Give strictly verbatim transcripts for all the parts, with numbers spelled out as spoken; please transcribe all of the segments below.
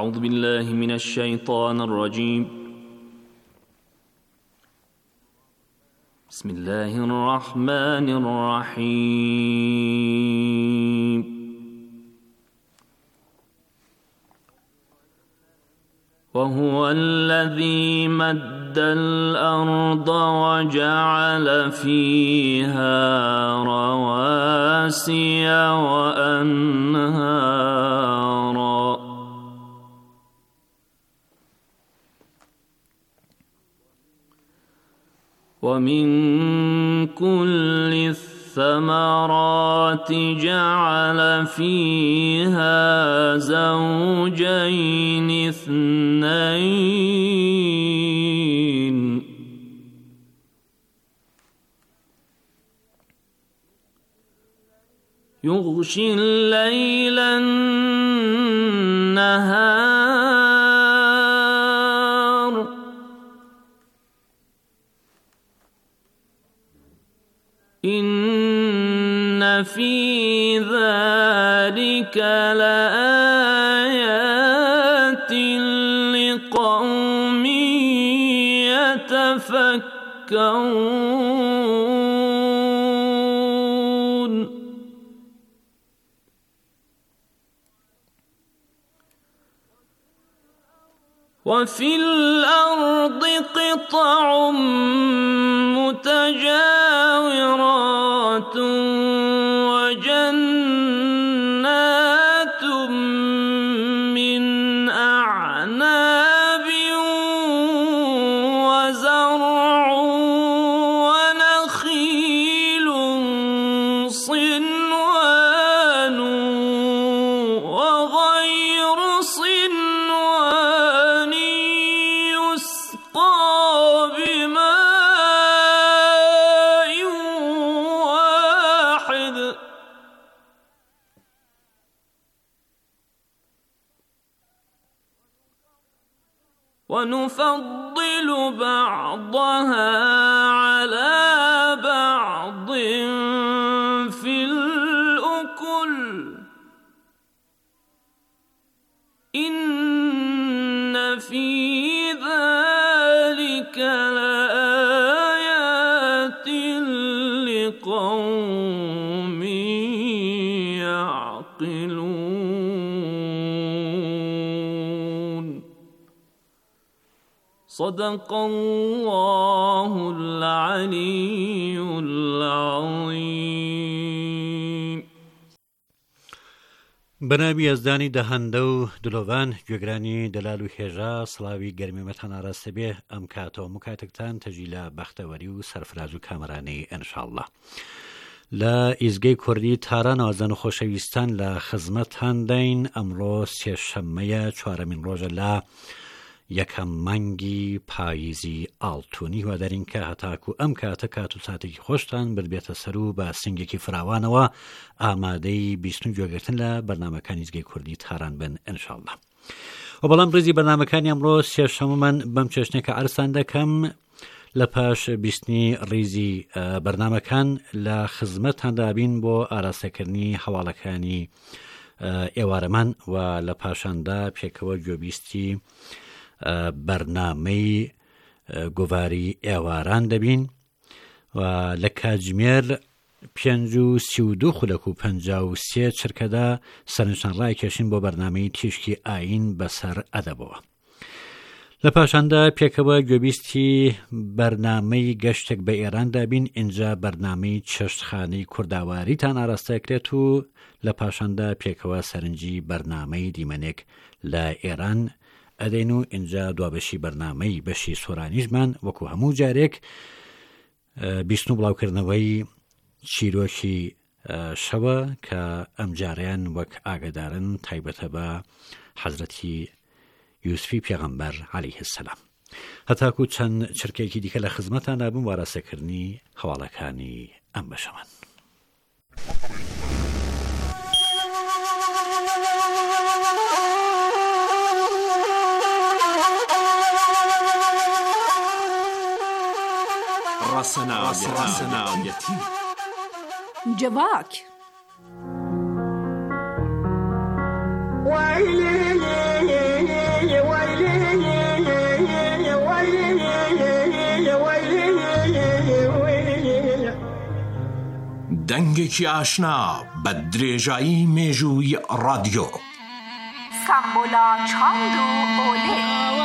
أعوذ بالله من الشيطان الرجيم. بسم الله الرحمن الرحيم. وهو الذي مد الأرض وجعل فيها رواسي وأنهارا ومن كل الثمرات جعل فيها زوجين اثنين يغشي الليل النهار إن في ذلك لآيات لقوم يتفكرون. وفي الأرض قطع متجاورات وجنات من أعناب وزرع ونخيل صنوان وغير صنوان يسقى بماء واحد ونفضل بعضها على بعض في الأكل إن في ذلك لآيات لقوم يعقلون. صدق الله العلي العظيم. بەناوی ئەزدانی دەهەندە و دلۆڤان گوێگرانی دەلال و هێژا سڵاوی گەرمیمەتان ئاراستە بێ ئەم کاتەوە مکاتێکتان تەجی لە بەختەوەری و سەرفراز و کامەرانەی ئینشاءالله. لە ئیزگەی کوردی تاران ئازان و خۆشەویستان لە خزمەتتان دەین. ئەمڕۆ سێشەممەیە چوارەمین ڕۆژە لە یەکەم مانگی پاییزی ئاڵتوونی هیوادارین کە هەتاکو ئەم کاتە کات و ساتێکی خۆشتان بردبێتە سەر و بە سنگێکی فراوانەوە ئامادەی بیستن گوێگرتن لە بەرنامەکانی ئیزگەی کوردی تاران بن ئینشاءالله. و بەڵام ڕێزی بەرنامەکانی ئەمڕۆ سێشەممەمان بەم چێشنێکە ئەرسان دەکەم لە پاش بیستنی ڕیزی بەرنامەکان لە خزمەتتاندا بین بۆ ئاراستەکردنی هەواڵەکانی ئێوارەمان و لە پاشاندا پێکەوە گوێبیستی بەرنامەی گۆڤاری ئێواران دەبین و لە کاتژمێر پێنج و سی و دوو خولەک و پەنجا و سێ چرکەدا سەرنشان ڕایکێشین بۆ بەرنامەی تیشکی ئاین بەسەر ئەدەبەوە. لە پاشاندا پێکەوە گوێبیستی بەرنامەی گەشتێک بە ئێران دابین. اینجا بەرنامەی چێشتخانەی کورداواریتان ئاراستەکرێت و لە پاشاندا پێکەوە سەرنجی بەرنامەی دیمەنێک لە ئێران ئەدەین و اینجا دوابەشی بەرنامەی بەشی سۆرانیژمان وەکو هەموو جارێک بیستن و بڵاوکردنەوەی چیرۆکی شەوە کە ئەم جاریان وەک ئاگدارن تایبەتە بە حەزرەتی یوسفی پێغەمبەر عەلەیه السەلام. هەتاکو چەند چرکێکی دیکە لە خزمەتان دابم واراسەکردنی هەواڵەکانی ئەم بەشەمان. راسناویەتی جواک ويلي دەنگێکی ئاشنا بە درێژایی مێژووی ڕادیۆ. سامبۆلا چاند و ئۆلێ.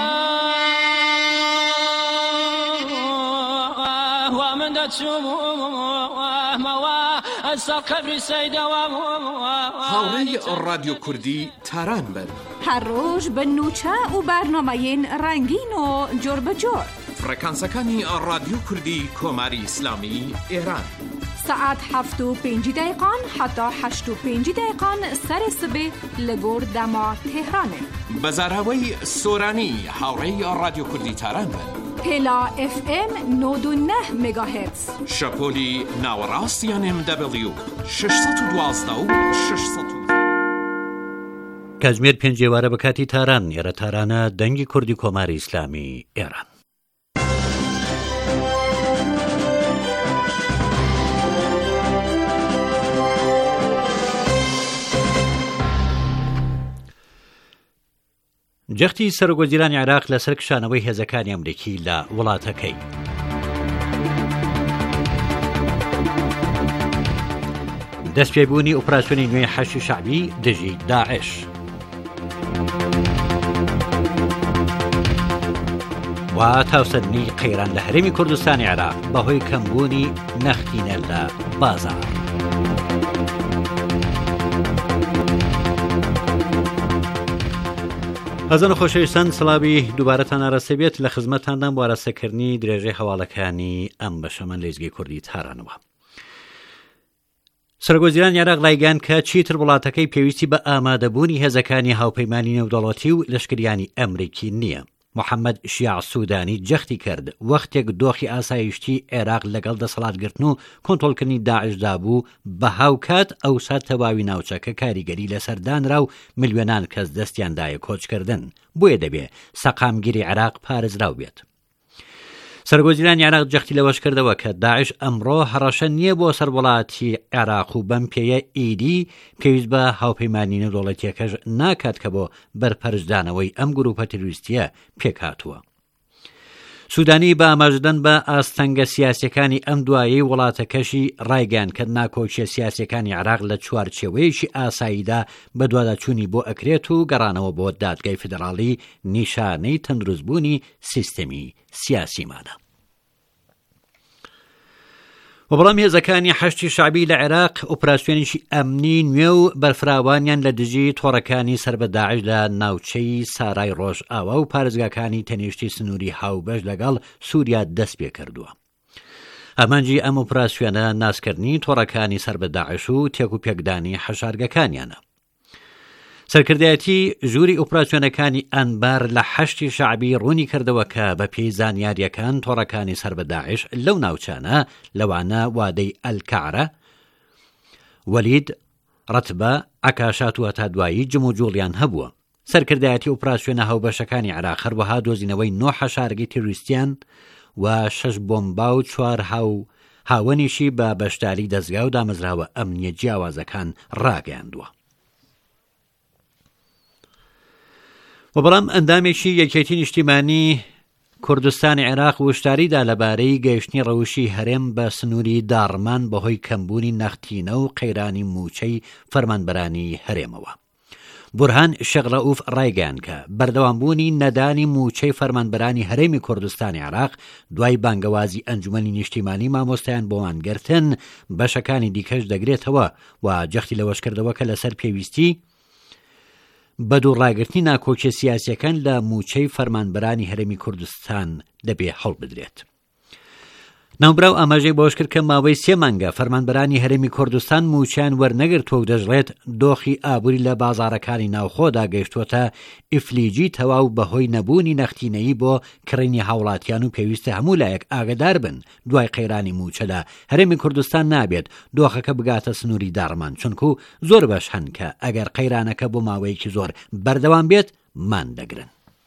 هاوڕێی ڕادیۆ کوردی تاران بن. هەر ڕۆژ بە نوچە و بەرنامەیەن ڕەنگین و جۆر بەجۆر. فڕەکانسەکانی ڕادیۆ کوردی کۆماری ئیسلامی ئێران. سعات هەفت و پێنجی دقیقان حتا هەشت و پێنجی دقیقان سەرێ سبێ لە گۆر دەما تێهرانێ. بەزاراوەی سۆرانی هاوڕێی ڕادیۆ کوردی تاران بن. پێلا ئف ئێم نۆد و نە مێگاهێرتز. شەپۆلی ناوەڕاستیان ئێم دەبلیو شەشسەد و دوازدە و شەشسەد. کاتژمێر پێنج ئێوارە بە کاتی تاران. ئێرە تارانە دەنگی کوردی کۆماری ئیسلامی ئێران. جەختی سەرۆکوەزیرانی عێراق لەسەر کشانەوەی هێزەکانی ئەمریکی لە وڵاتەکەی. دەستپێبوونی ئۆپراسیۆنی نوێی حەشتی شەعبی دژی داعش. و تاوسەندنی قەیران لە هەرێمی کوردستانی عێراق بەهۆی کەمبوونی نەختینە لە بازار. هەزان و خۆشەویستان، سڵاوی دووبارەتان ئاراستە بێت لە خزمەتاندان بۆ ئاراستەکردنی درێژەی هەواڵەکانی ئەم بەشەمە لە ئیزگەی کوردی تارانەوە. سەرۆکوەزیرانی عێراق ڕایگەیاند کە چیتر وڵاتەکەی پێویستی بە ئامادەبوونی هێزەکانی هاوپەیمانی نێودەوڵەتی و لەشکریانی ئەمریکی نییە. محەممەد شیع سوودانی جەختی کرد وەختێک دۆخی ئاسایشتی عێراق لەگەڵ دەسەڵاتگرتن و کۆنتڕۆلکردنی داعشدا بوو بە هاوکات ئەوسا تەواوی ناوچەکە کاریگەری لەسەردانرا و ملیۆنان کەس دەستیاندایە کۆچکردن. بۆیە دەبێ سەقامگیری عێراق پارێزراو بێت. سەرۆکوەزیرانی عێراق جەختی لەوەش کردەوە کە داعش ئەمڕۆ هەڕەشە نییە بۆ سەروڵاتی عێراق و بەم پێیە ئیدی پێویست بە هاوپەیمانی نێودەوڵەتیەکەش ناکات کە بۆ بەرپەرشدانەوەی ئەم گروپە تروریستیە پێکهاتووە. سوودانی بە ئاماژەدەن بە ئاستەنگە سیاسیەکانی ئەم دوایەی وڵاتەکەشی ڕایگەیاند کە ناکۆچیە سیاسیەکانی عێراق لە چوارچێوەیەکی ئاساییدا بە دواداچوونی بۆ ئەکرێت و گەڕانەوە بۆ دادگای فیدراڵی نیشانەی تەندروستبوونی سیستەمی سیاسیمانە. و بەڵام هێزەکانی حەشتی شەعبی لە عێراق ئۆپراسیۆنێکی ئەمنی نوێ و بەرفراوانیان لە دژی تۆڕەکانی سەر بە داعش لە ناوچەی سارای ڕۆژئاوا و پارێزگاکانی تەنیشتی سنووری هاوبەش لەگەڵ سووریا دەست پێ کردووە. ئەمانجی ئەم ئۆپراسیۆنە ناسکردنی تۆڕەکانی سەر بە داعش و تێک و پێکدانی حەشارگەکانیانە. سەرکردایەتی ژووری ئۆپراسیۆنەکانی ئەنبار لە حەشتی شەعبی ڕوونی کردەوە کە بە پێی زانیاریەکان تۆڕەکانی سەر بە داعش لەو ناوچانە لەوانە وادەی ئەلکعرە، وەلید، ڕەتبە، عەکاشات و هەتا دوایی جم و جوڵیان هەبووە. سەرکردایەتی ئۆپراسیۆنە هەوبەشەکانی عێراق هەروەها دۆزینەوەی نۆ حەشارگی تیروریستیان و شەش بۆمبا و چوار هاو هاوەنیشی بە بەشداری دەستگا و دامەزراوە ئەمنیە جیاوازەکان ڕاگەیاندووە. و بەڵام ئەندامێکی یەکێتی نیشتیمانی کوردستانی عێراق وشتاریدا لەبارەی گەیشتنی ڕەوشی هەرێم بە سنووری داڕمان بەهۆی کەمبوونی نەختینە و قەیرانی موچەی فەرمانبەرانی هەرێمەوە. بورهان شێخڕەئوف ڕایگەیاند کە بەردەوامبوونی نەدانی موچەی فەرمانبەرانی هەرێمی کوردستانی عێراق دوای بانگەوازی ئەنجومەنی نیشتیمانی مامۆستایان بۆوانگرتن بەشەکانی دیکەش دەگرێتەوە و جەختی لەوەش کردەوە کە لەسەر پێویستی بە دووڕاگرتنی ناکۆچیە سیاسیەکان لە موچەی فەرمانبەرانی هەرێمی کوردستان دەبێ هەڵ بدرێت. ناوبراو ئاماژەی بۆش کرد کە ماوەی سێ مانگە فەرمانبەرانی هەرێمی کوردستان موچیان وەرنەگرتووە و دەژڵێت دۆخی ئابووری لە بازاڕەکانی ناوخۆدا گەیشتووەتە ئیفلیجی تەواو بەهۆی نەبوونی نەختینەیی بۆ کڕینی هاوڵاتیان و پێویستە هەموو لایەک ئاگدار بن دوای قەیرانی موچە لە هەرێمی کوردستان نابێت دۆخەکە بگاتە سنووری داڕمان، چونکو زۆر بەش هەن کە ئەگەر قەیرانەکە بۆ ماوەیەکی زۆر بەردەوام بێت مان دەگرن.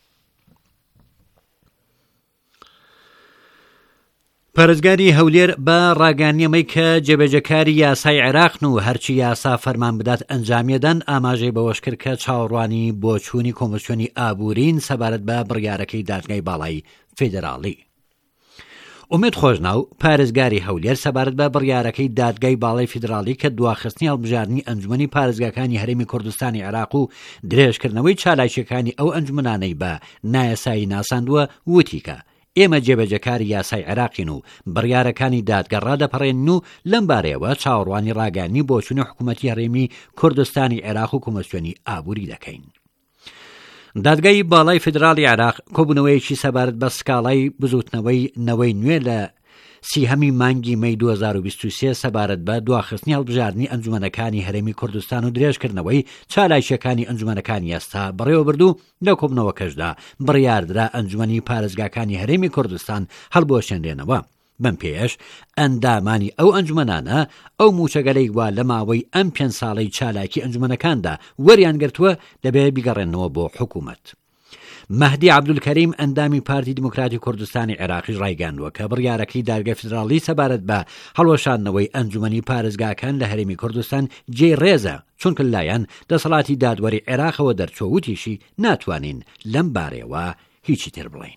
پارێزگاری هەولێر بە ڕاگەیاندنەوەی کە جێبەجەکاری یاسای عێراقن و هەرچی یاسا فەرمان بدات ئەنجامیەدەن، ئاماژەی بەوەش کرد کە چاوەڕوانی بۆچوونی کۆمسیۆنی ئابوورین سەبارەت بە بڕیارەکەی دادگای باڵای فیدراڵی. ئومێد خۆشناو پارێزگاری هەولێر سەبارەت بە بڕیارەکەی دادگای باڵای فیدراڵی کە دواخستنی هەڵبژاردننی ئەنجومەنی پارێزگاکانی هەرێمی کوردستانی عێراق و درێژکردنەوەی چالاکیەکانی ئەو ئەنجومانانەی بە نایەسایی ناساندووە وتی کە ئێمە جێبەجەکاری یاسای عێراقین و بڕیارەکانی دادگەڕا دەپەڕێنن و لەم بارەیەوە چاوەڕوانی ڕاگەاندنی بۆ چوونە حکوومەتی هەرێمی کوردستانی عێراق و کۆمەسیۆنی ئابووری دەکەین. دادگای باڵای فیدراڵی عێراق کۆبوونەوەیەکی سەبارەت بە سکاڵای بزوتنەوەی نەوەی نوێ لە سیهەمی مانگی مەی دوو هەزار و بیست و سێ سەبارەت بە دواخستنی هەڵبژاردننی ئەنجومەنەکانی هەرێمی کوردستان و درێژکردنەوەی چالایشەکانی ئەنجومەنەکانی ئێستا بەڕێوە بردو لە کۆبنەوەکەشدا بڕیاردرا ئەنجومەنی پارێزگاکانی هەرێمی کوردستان هەڵبۆشێنرێنەوە. بەم پێش ئەندامانی ئەو ئەنجومەنانە ئەو موچەگەلەی وا لە ماوەی ئەم پێنج ساڵەی چالاکی ئەنجومەنەکاندا وەریان گرتووە دەبێت بیگەڕێنەوە بۆ حکوومەت. مەهدی عەبدولکەریم ئەندامی پارتی دموکراتی کوردستانی عێراقیش ڕایگەاندووە کە بڕیارەکەی دادگای فیدراڵی سەبارەت بە هەڵوەشاندنەوەی ئەنجومەنی پارێزگاکان لە هەرێمی کوردستان جێی ڕێزە چونکە لایەن دەسەڵاتی دادوەری عێراقەوە دەرچۆوتیشی ناتوانین لەم بارەیەوە هیچی تر بڵین.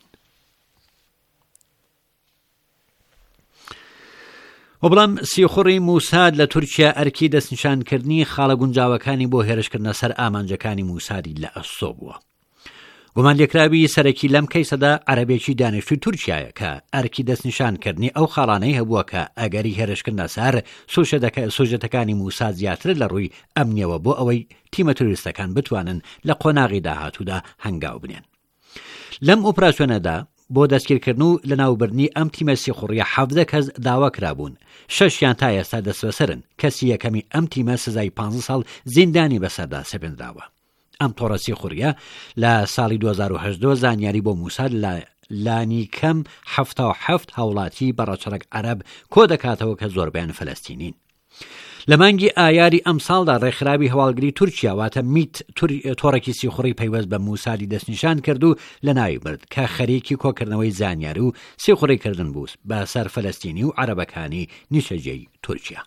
و بەڵام سیخوڕی موساد لە تورکیا ئەرکی دەستنیشانکردنی خاڵە گونجاوەکانی بۆ هێرشکردنە سەر ئامانجەکانی موسادی لە ئەسۆ بووە. گومان لێکراوی سەرەکی لەم کەیسەدا عەرەبێکی دانیشتووی تورکیایە کە ئەرکی دەستنیشانکردنی ئەو خاڵانەی هەبووە کە ئەگەری هێرشکردنە سەر سوژەتەکانی موساد زیاتر لە ڕووی ئەمنیەوە بۆ ئەوەی تیمە توریستەکان بتوانن لە قۆناغی داهاتوودا هەنگاو بنێن. لەم ئۆپراسیۆنەدا بۆ دەستگیرکردن و لە ناوبردنی ئەم تیمە سیخوڕیە حەڤدە کەس داوا کرابوون. شەشیان تا ئێستا دەستبەسەرن. کەسی یەکەمی ئەم تیمە سزای پانزە ساڵ زیندانی بەسەردا سەپێنراوە. ئەم تۆڕە سیخوڕیە لە ساڵی دوو هەزار و هەشت زانیاری بۆ موساد لە لانی کەم هەفتە و هەفت هاوڵاتی بەڕەچەرەک عەرەب کۆ دەکاتەوە کە زۆربیان فەلەستینین. لە مانگی ئایاری ئەم ساڵدا ڕێکخراوی هەواڵگری تورکیا واتە میت تۆڕێکی سیخوڕی پەیوەست بە موسادی دەستنیشان کرد و لە ناوی برد کە خەریکی کۆکردنەوەی زانیاری و سیخوڕیکردن بوو بە سەر فەلەستینی و عەرەبەکانی نیشەجێی تورکیا.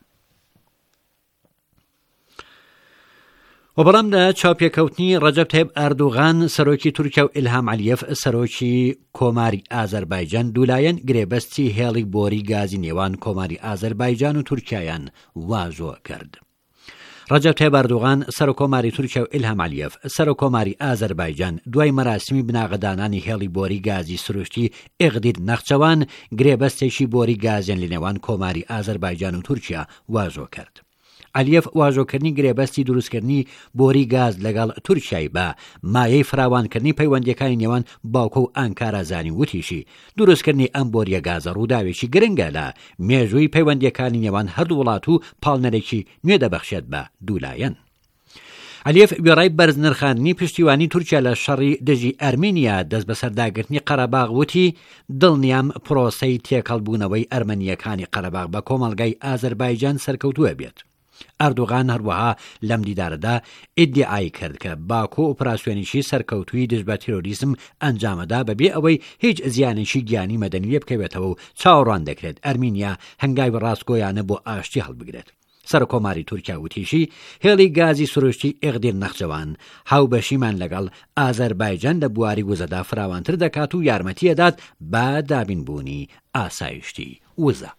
و بەڵام لە چاوپێکەوتنی ڕەجەب تایب ئەردوغان سەرۆکی تورکیا و ئیلهام عەلیەف سەرۆکی کۆماری ئازەربایجان دوولایەن گرێبەستی هێڵی بۆری گازی نێوان کۆماری ئازەربایجان و تورکیایان واژۆ کرد. ڕەجەب تایب ئەردوغان سەرۆکۆماری تورکیا و ئیلهام عەلیەف سەرۆکۆماری ئازەربایجان دوای مەراسمی بناغەدانانی هێڵی بۆری گازی سروشتی ئیغدیر نەخچەوان گرێبەستێکی بۆری گازیان لە نێوان کۆماری ئازەربایجان و تورکیا واژۆ کرد. عەلیەف واژۆکردنی گرێبەستی دروستکردنی بۆری گاز لەگەڵ تورکیای بە مایەی فراوانکردنی پەیوەندیەکانی نێوان باوکە و ئەنکارا زانی وتیشی دروستکردنی ئەم بۆریە گازە ڕووداوێکی گرنگە لە مێژووی پەیوەندیەکانی نێوان هەردوو وڵات و پاڵنەرێکی نوێ دەبەخشێت بە دوولایەن. عەلیەف گوێڕای بەرز نرخاندنی پشتیوانی تورکیا لە شەڕی دژی ئەرمێنیا دەست بە سەرداگرتنی قەرەباغ وتی دڵنیام پرۆسەی تێکەڵبوونەوەی ئەرمەنیەکانی قەرەباغ بە کۆمەڵگای ئازەربایجان سەرکەوتووە بێت. ئەردوغان هەروەها لەم دیدارەدا ئیدعای کرد کە باکۆ ئۆپراسیۆنیشی سەرکەوتووی دژ بە تیرۆریزم ئەنجامەدا بەبێ ئەوەی هیچ زیانێکی گیانی مەدەنی لێ بکەوێتەوە و چاوەڕوان دەکرێت ئەرمینیا هەنگاوی ڕاستگۆیانە بۆ ئاشتی هەڵبگرێت. سەرکۆماری تورکیا وتیشی هێڵی گازی سروشتی ئیغدیر نەخچەوان هاوبەشیمان لەگەڵ ئازەربایجان لە بواری وزەدا فراوانتر دەکات و یارمەتیەدات بە دابینبوونی ئاسایشتی وزە.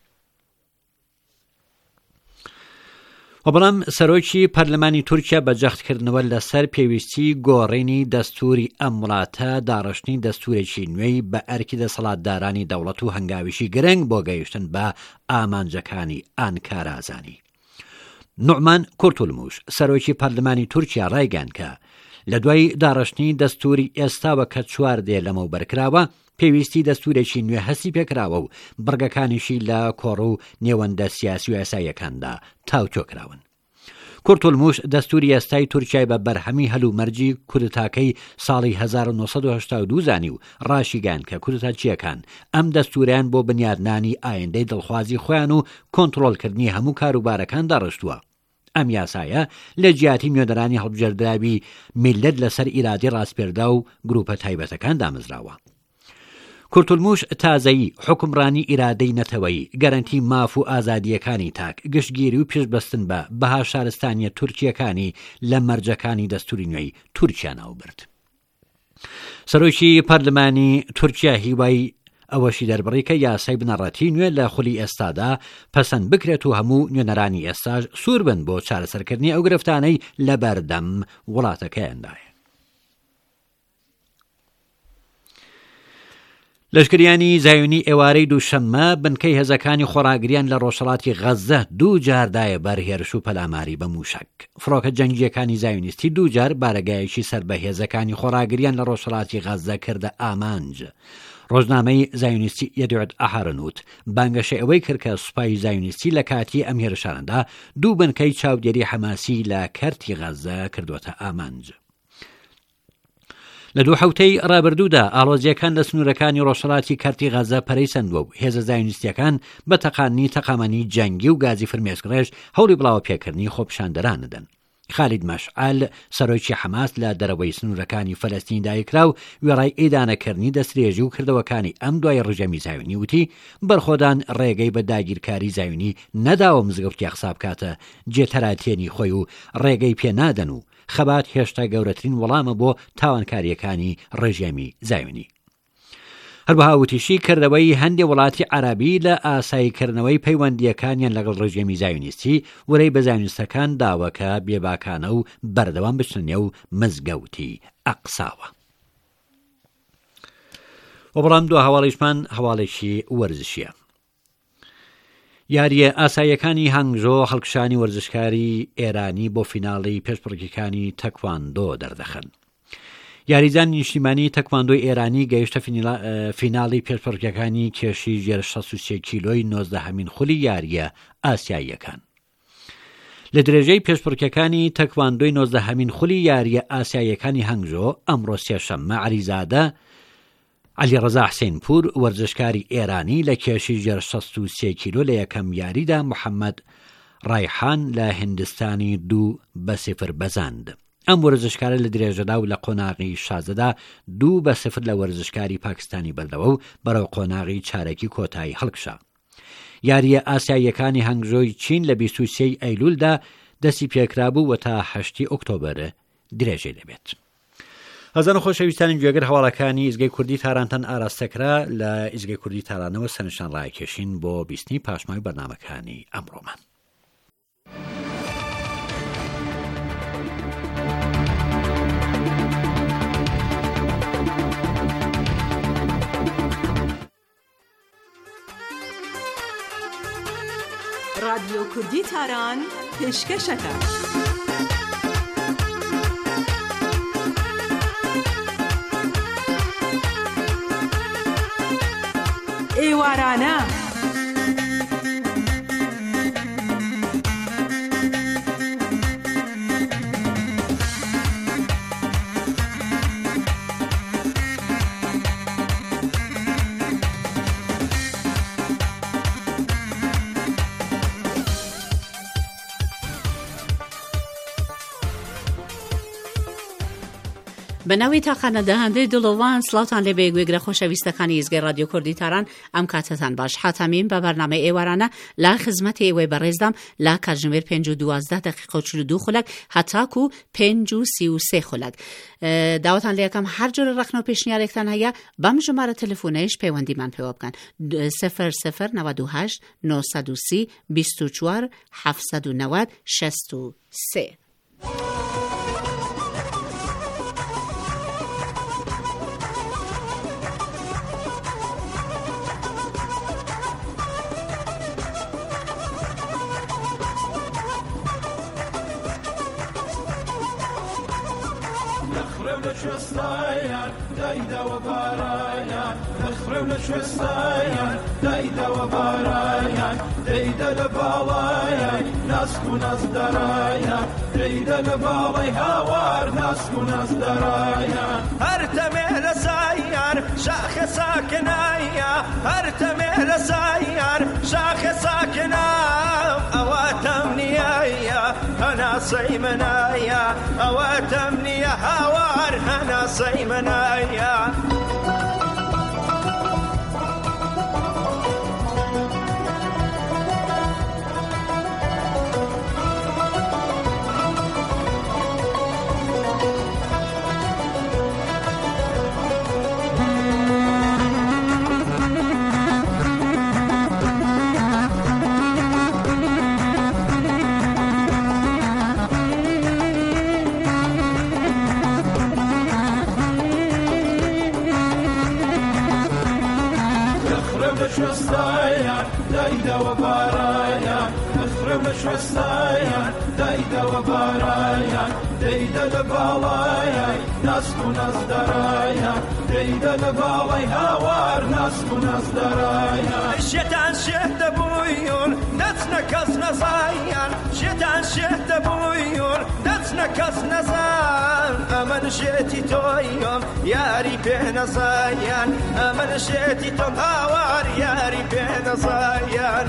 و بەڵام سەرۆکی پەرلەمانی تورکیا بە جەختکردنەوە لەسەر پێویستی گۆڕینی دەستوری ئەم وڵاتە داڕشتنی دەستورێکی نوێی بە ئەرکی دەسەڵاتدارانی دەوڵەت و هەنگاویشی گرنگ بۆ گەیشتن بە ئامانجەکانی ئانکارازانی. نوعمان کورتولموش سەرۆکی پەرلەمانی تورکیا ڕایگەان کە لە دوای داڕشتنی دەستوری ئێستاوە کە چواردێ لەمە بەرکراوە پێویستی دەستورێکی نوێ هەستی پێکراوە و بڕگەکانیشی لە کۆڕ و نێوەندە سیاسی و یاساییەکاندا تاوتۆکراون. کورتولموش دەستوری ئێستای تورکیای بە بەرهەمی هەلومەرجی کودتاکەی ساڵی هەزار و نۆسەد و هەشتا و دوو زانی و ڕاشیگان کە کودتاچیەکان ئەم دەستوریان بۆ بنیادنانی ئایندەی دڵخوازی خۆیان و کۆنتڕۆڵکردنی هەموو کاروبارەکان داڕشتووە. ئەم یاسایە لە جیاتی نوێدەرانی هەڵبژێردراوی میلەت لەسەر ئیرادی ڕاستپێردا و گروپە تایبەتەکان دامەزراوە. کورتولموش تازەیی حکمڕانی ئیرادەی نەتەوەیی گەرانتی ماف و ئازادیەکانی تاک گشتگیری و پێشبەستن بە بەها شارستانیە تورکیەکانی لە مەرجەکانی دەستوری نوێی تورکیا ناوبرد. سەرۆکی پەرلەمانی تورکیا هیوای ئەوەشی دەربڕی کە یاسای بنەڕەتی نوێ لە خولی ئێستادا پەسەند بکرێت و هەموو نوێنەرانی ئێستاش سوور بن بۆ چارەسەرکردنی ئەو گرفتانەی لە بەردەم وڵاتەکەیاندایە. لەشکریانی زایونی ئێوارەی دووشەممە بنکەی هێزەکانی خۆراگریان لە ڕۆژهەڵاتی غەزە دوو جاردایە بەرهێرش و پەلاماری بە موشک. فڕۆکە جەنگیەکانی زایونیستی دوو جار بارەگایەکی سەر بە هێزەکانی خۆراگریان لە ڕۆژهەڵاتی غەزە کردە ئامانج. ڕۆژنامەی زایونیستی یەدوعەت ئەحەرنوت بانگەشە ئەوەی کرد کە سوپای زایونیستی لە کاتی ئەم هێرشانەدا دوو بنکەی چاودێری حەماسی لە کەرتی غەزە کردوتە ئامانج. لە دوو حوتەی ڕابردوودا ئاڵۆزیەکان لە سنوورەکانی ڕۆژهەڵاتی کەرتی غەزە پەرەیسەندووە و هێزە زایونیستیەکان بە تەقانی تەقامەنی جەنگی و گازی فرمێسکڕێژ هەوڵی بڵاوە پێکردنی خۆپیشاندەرانەدەن. خالید مەشعەل سەرۆکی حەماس لە دەرەوەی سنوورەکانی فەلەستین دایکرا و وێڕای ئێدانەکردنی دەسترێژی و کردەوەکانی ئەم دوای ڕژەمی زایونی وتی بەرخۆدان ڕێگەی بە داگیرکاری زایونی نەداوە مزگەوتی قسا بکاتە جێتەراتێنی خۆی و ڕێگەی پێ نادەن و خەبات هێشتا گەورەترین وەڵامە بۆ تاوانکاریەکانی ڕژێمی زایونی. هەروەها وتیشی کردەوەی هەندێک وڵاتی عەرابی لە ئاساییکردنەوەی پەیوەندیەکانیان لەگەڵ ڕژێمی زایونیستی وەرەی بە زایونیستەکان داوەکە بێباکانە و بەردەوام بچنە نێو مزگەوتی ئەقساوە. و بەڵام دو هەواڵیشمان هەواڵێکی وەرزشیە. یاریە ئاساییەکانی هەنگژۆ هەڵکشانی وەرزشکاری ئێرانی بۆ فیناڵی پێشبڕکێکانی تەکواندۆ دەردەخەن. یاریزانی نیشتیمانی تەکواندۆی ئێرانی گەیشتە فیناڵی پێشبڕکێکانی کێشی ژێر شەست و سێ کیلۆی نۆزدەهەمین خولی یاریە ئاسیاییەکان. لە درێژەی پێشبڕکێکانی تەکواندۆی نۆزدەهەمین خولی یاریە ئاسیاییەکانی هەنگژۆ ئەمڕۆ سێشەممە عەلیزادە علی ڕەزا حسێنپور وەرزشکاری ئێرانی لە کێشی ژێر شەست و سێ کیلۆ لە یەکەم یاریدا محەممەد ڕایحان لە هیندستانی دوو بە سفر بەزاند. ئەم وەرزشکارە لە درێژەدا و لە قۆناغی شازەدا دوو بە سفر لە وەرزشکاری پاکستانی بەردەوە و بەرەو قۆناغی چارەکی کۆتایی هەڵکشا. یاریە ئاسیاییەکانی هەنگژۆی چین لە بیست و سێی ئەیلولدا دەستی پێکرابوو و تا هەشتی ئۆکتۆبەر درێژەی دەبێت. هەزار خۆشەویستانی گوێگر هەواڵەکانی ئیزگەی کوردی تارانتەن ئاراستەکرا لە ئیزگەی کوردی تارانەوە سەرنشان ڕایکێشین بۆ بیستنی پاشماوی بەرنامەکانی ئەمڕۆمان. رادیۆ کوردی تاران پێشکەشەکە. ئێوارانە بەناوی تاقانەدا هەندەی دڵۆوان سڵاوتان لێ بێ گوێگرە خۆشەویستەکانی ئیزگەی رادیۆ کوردی تاران ئەم کاتتان باش حاتەمیم بە بەرنامەی ئێوارانە لا خزمەتی ئێوەی بەڕێزدام لا کاتژمێر پێنج و دوازدە دەقیقە و چل و دوو خولەک هەتاکو پێنج و سی و سێ خولەک. داوەتان لێ یەکەم هەر جۆرە ڕەخنەوە پێشنیارێکتان هەیە بەم ژمارە تەلەفۆنەیش پەیوەندیمان پێوە بکەن سفر سفر نەوەد و هەشت نۆ سەد و سی بیست و چوار حەفت و نەوەد شەست و سێ. شوستايان دايدا وبارايان نخرب شوستايان دايدا وبارايان دايدا لبالايان ناسكو ناس درايان دايدا لبالاي هاوار ناسكو ناس درايان هرتمي لسايار شاخ ساكنايا هرتمي لسايار شاخ ساكنا اواتمنيايا انا صيمنايا اواتمني هاوار أنا صيمنايا شستایان دایده و بارایان دیده لبالایان نسک و نزدرایان دیده لبالای هاوار نسک و نزدرایان شیطان شهد بویون دست نکس نزایان شیطان شهد بویون دست نکس نزایان امن شیطی تویم یاری به نزایان امن شیطی توم هاوار یاری به نزایان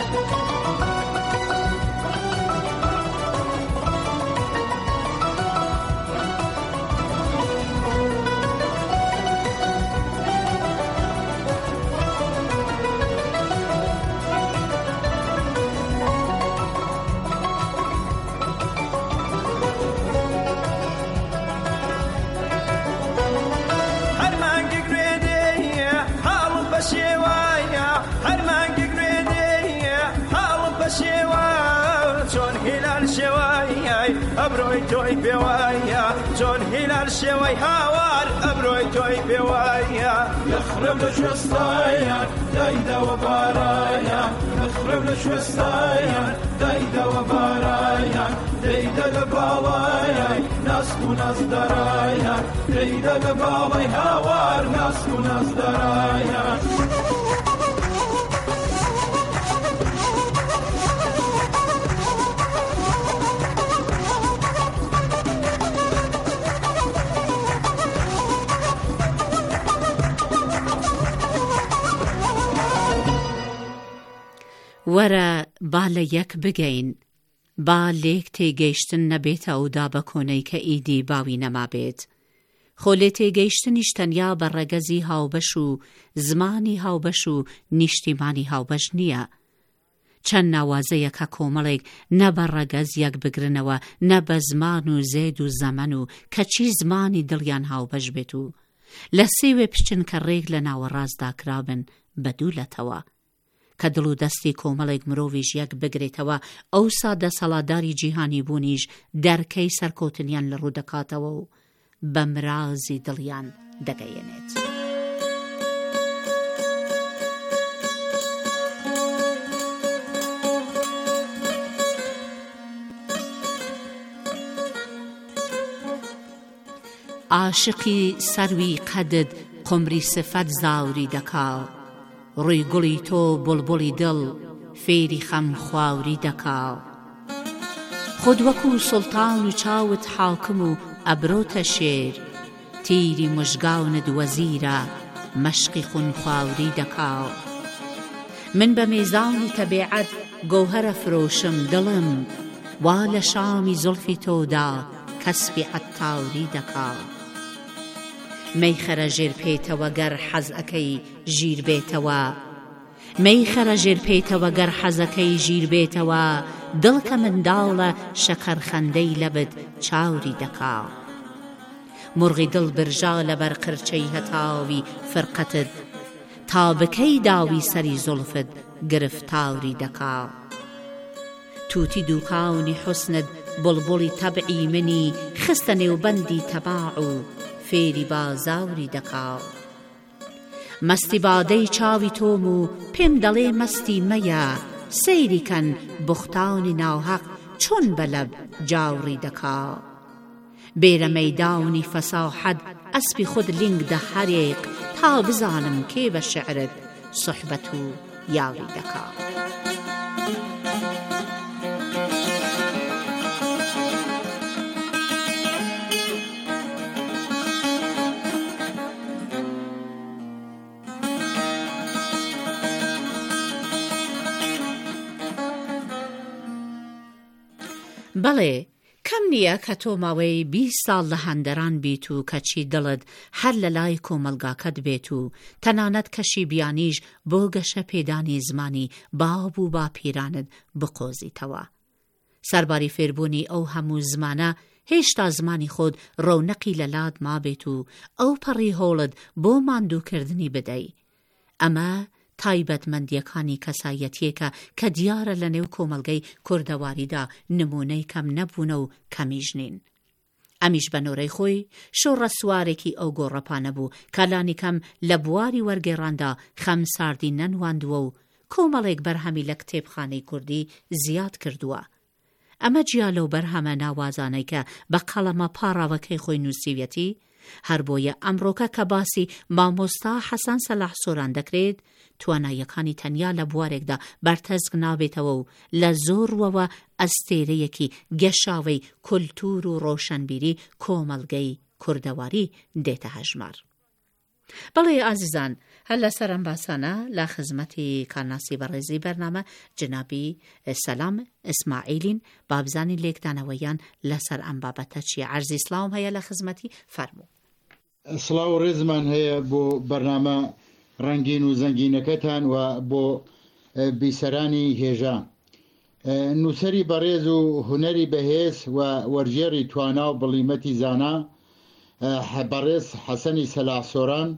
أبروي توي بوايا جون هلال شوي هاوار أبروي توي بوايا يخرب لشوستايا دايدا وبارايا يخرب لشوستايا دايدا وبارايا دايدا لبالايا ناس وناس درايا دايدا لبالاي هاوار ناس وناس درايا وەرە با لە یەک بگەین، با لێک تێگەیشتن نەبێتە ئەودا بە کۆنەی کە ئیدی باوی نەمابێت. خۆ لێ تێگەیشتنیش تەنیا بە ڕەگەزی هاوبەش و زمانی هاوبەش و نیشتیمانی هاوبەش نییە. چەند ناوازەیەکە کۆمەڵێک نە بە ڕەگەز یەک بگرنەوە، نە بە زمان و زێد و زەمەن و کەچی زمانی دڵیان هاوبەش بێت و لە سێوێ پچن کە ڕێک لە ناوەڕاستدا کرابن بە دوولەتەوە. کە دڵ و دەستی کۆمەڵێک مرۆڤیش یەک بگرێتەوە، ئەوسا دەسەڵاتداری جیهانی بوونیش دەرکەی سەرکەوتنیان لە ڕوو دەکاتەوە و بە مرازی دڵیان دەگەیەنێت. عاشقی سەروی قەدت قمری سفەت زاوری دەکا، ڕووی گوڵی تۆ بولبولی دڵ فێری خەم خواوری دەکا. خۆت وەکو سوڵتان و چاوت حاکم و ئەبرۆتە شێر، تیری مژگاونت وەزیرە مەشقی خونخواوری دەکا. من بە مێزانی تەبیعەت گەوهەرە فرۆشم دڵم، وا لە شامی زولفی تۆدا کەسبی عەتاوری دەکا. مەیخەرە ژێر پێیتەوە گەر حەزەکەی ژیر بێتەوە، مەیخەرە ژێر پێیتەوە گەر حەزەکەی ژیر بێتەوە، دڵ کە منداڵە شەکەر خەندەی لەبت چاوری دەکا. مرغی دڵ برژا لەبەر قرچەی هەتاوی فرقەتت، تا بکەی داوی سەری زولفت گرفتاوری دەکا. تووتی دووکاونی حوسنت بڵبڵی تەبعی منی، خستە نێوبەندی تەباع و فێری بازاوری دەکا. مەستی بادەی چاوی تۆم و پێم دەڵێ مەستی مەیە، سەیری کەن بوختانی ناوحەق چۆن بە لەب جاوری دەکا. بێرە مەیدانی فەساحەت ئەسپی خود لینگ دە هەرێق، تا بزانم کێ بە شعرت صحبەت و یاوری دەکا. بەڵێ کەم نییە کە تۆ ماوەی بیست ساڵ لە هەندەران بیت و کەچی دڵت هەر لە لای کۆمەلگاکەت بێت و تەنانەت کەشی بیانیش بۆ گەشە پێدانی زمانی باب و باپیرانت بقۆزیتەوە. سەرباری فێربوونی ئەو هەموو زمانە هێشتا زمانی خۆت ڕەونەقی لە لاد مابێت و ئەو پەڕی هۆڵت بۆ ماندووکردنی بدەی. ئەمە تایبەتمەندیەکانی کەسایەتیەکە کە دیارە لە نێو کۆمەلگەی کوردەواریدا نمونەی کەم نەبوونە و کەمیش نین. ئەمیش بە نۆرەی خۆی شۆڕە سوارێکی ئەو گۆڕەپانە بوو کەلانی کەم لە بواری وەرگێڕاندا خەم ساردی نەنواندووە و کۆمەڵێک بەرهەمی لە کتێبخانەی کوردی زیاد کردووە. ئەمە جیالەو بەرهەمە ناوازانەی کە بە قەڵەمە پاڕاوەکەی خۆی نووسیوەتی هەر بۆیە ئەمڕۆکە کە باسی مامۆستا حەسەن سەلاح سۆران دەکرێت تواناییەکانی تەنیا لە بوارێکدا بەرتەزگ نابێتەوە و لە زۆرەوە ئەستێرەیەکی گەشاوەی کولتور و ڕۆشنبیری کۆمەڵگەی کوردەواری دێتە هەژمار. بەڵێ ئازیزان، هەر لەسەر ئەم باسانە لە خزمەتی کارناسی بەڕێزی بەرنامە جنابی سەلام ئیسماعیلین بابزانی لێکدانەوەیان لەسەر ئەم بابەتە چیە. عەرزی سڵاوم هەیە لە خزمەتی فەرموو. سڵاو و ڕێزمان هەیە بۆ بەرنامە ڕەنگین و زەنگینەکەتان و بۆ بیسەرانی هێژە. نووسەری بەڕێز و هونەری بەهێز و وەرژێری توانا و بڵیمەتی زانا بەڕێز حەسەنی سەلاح سۆران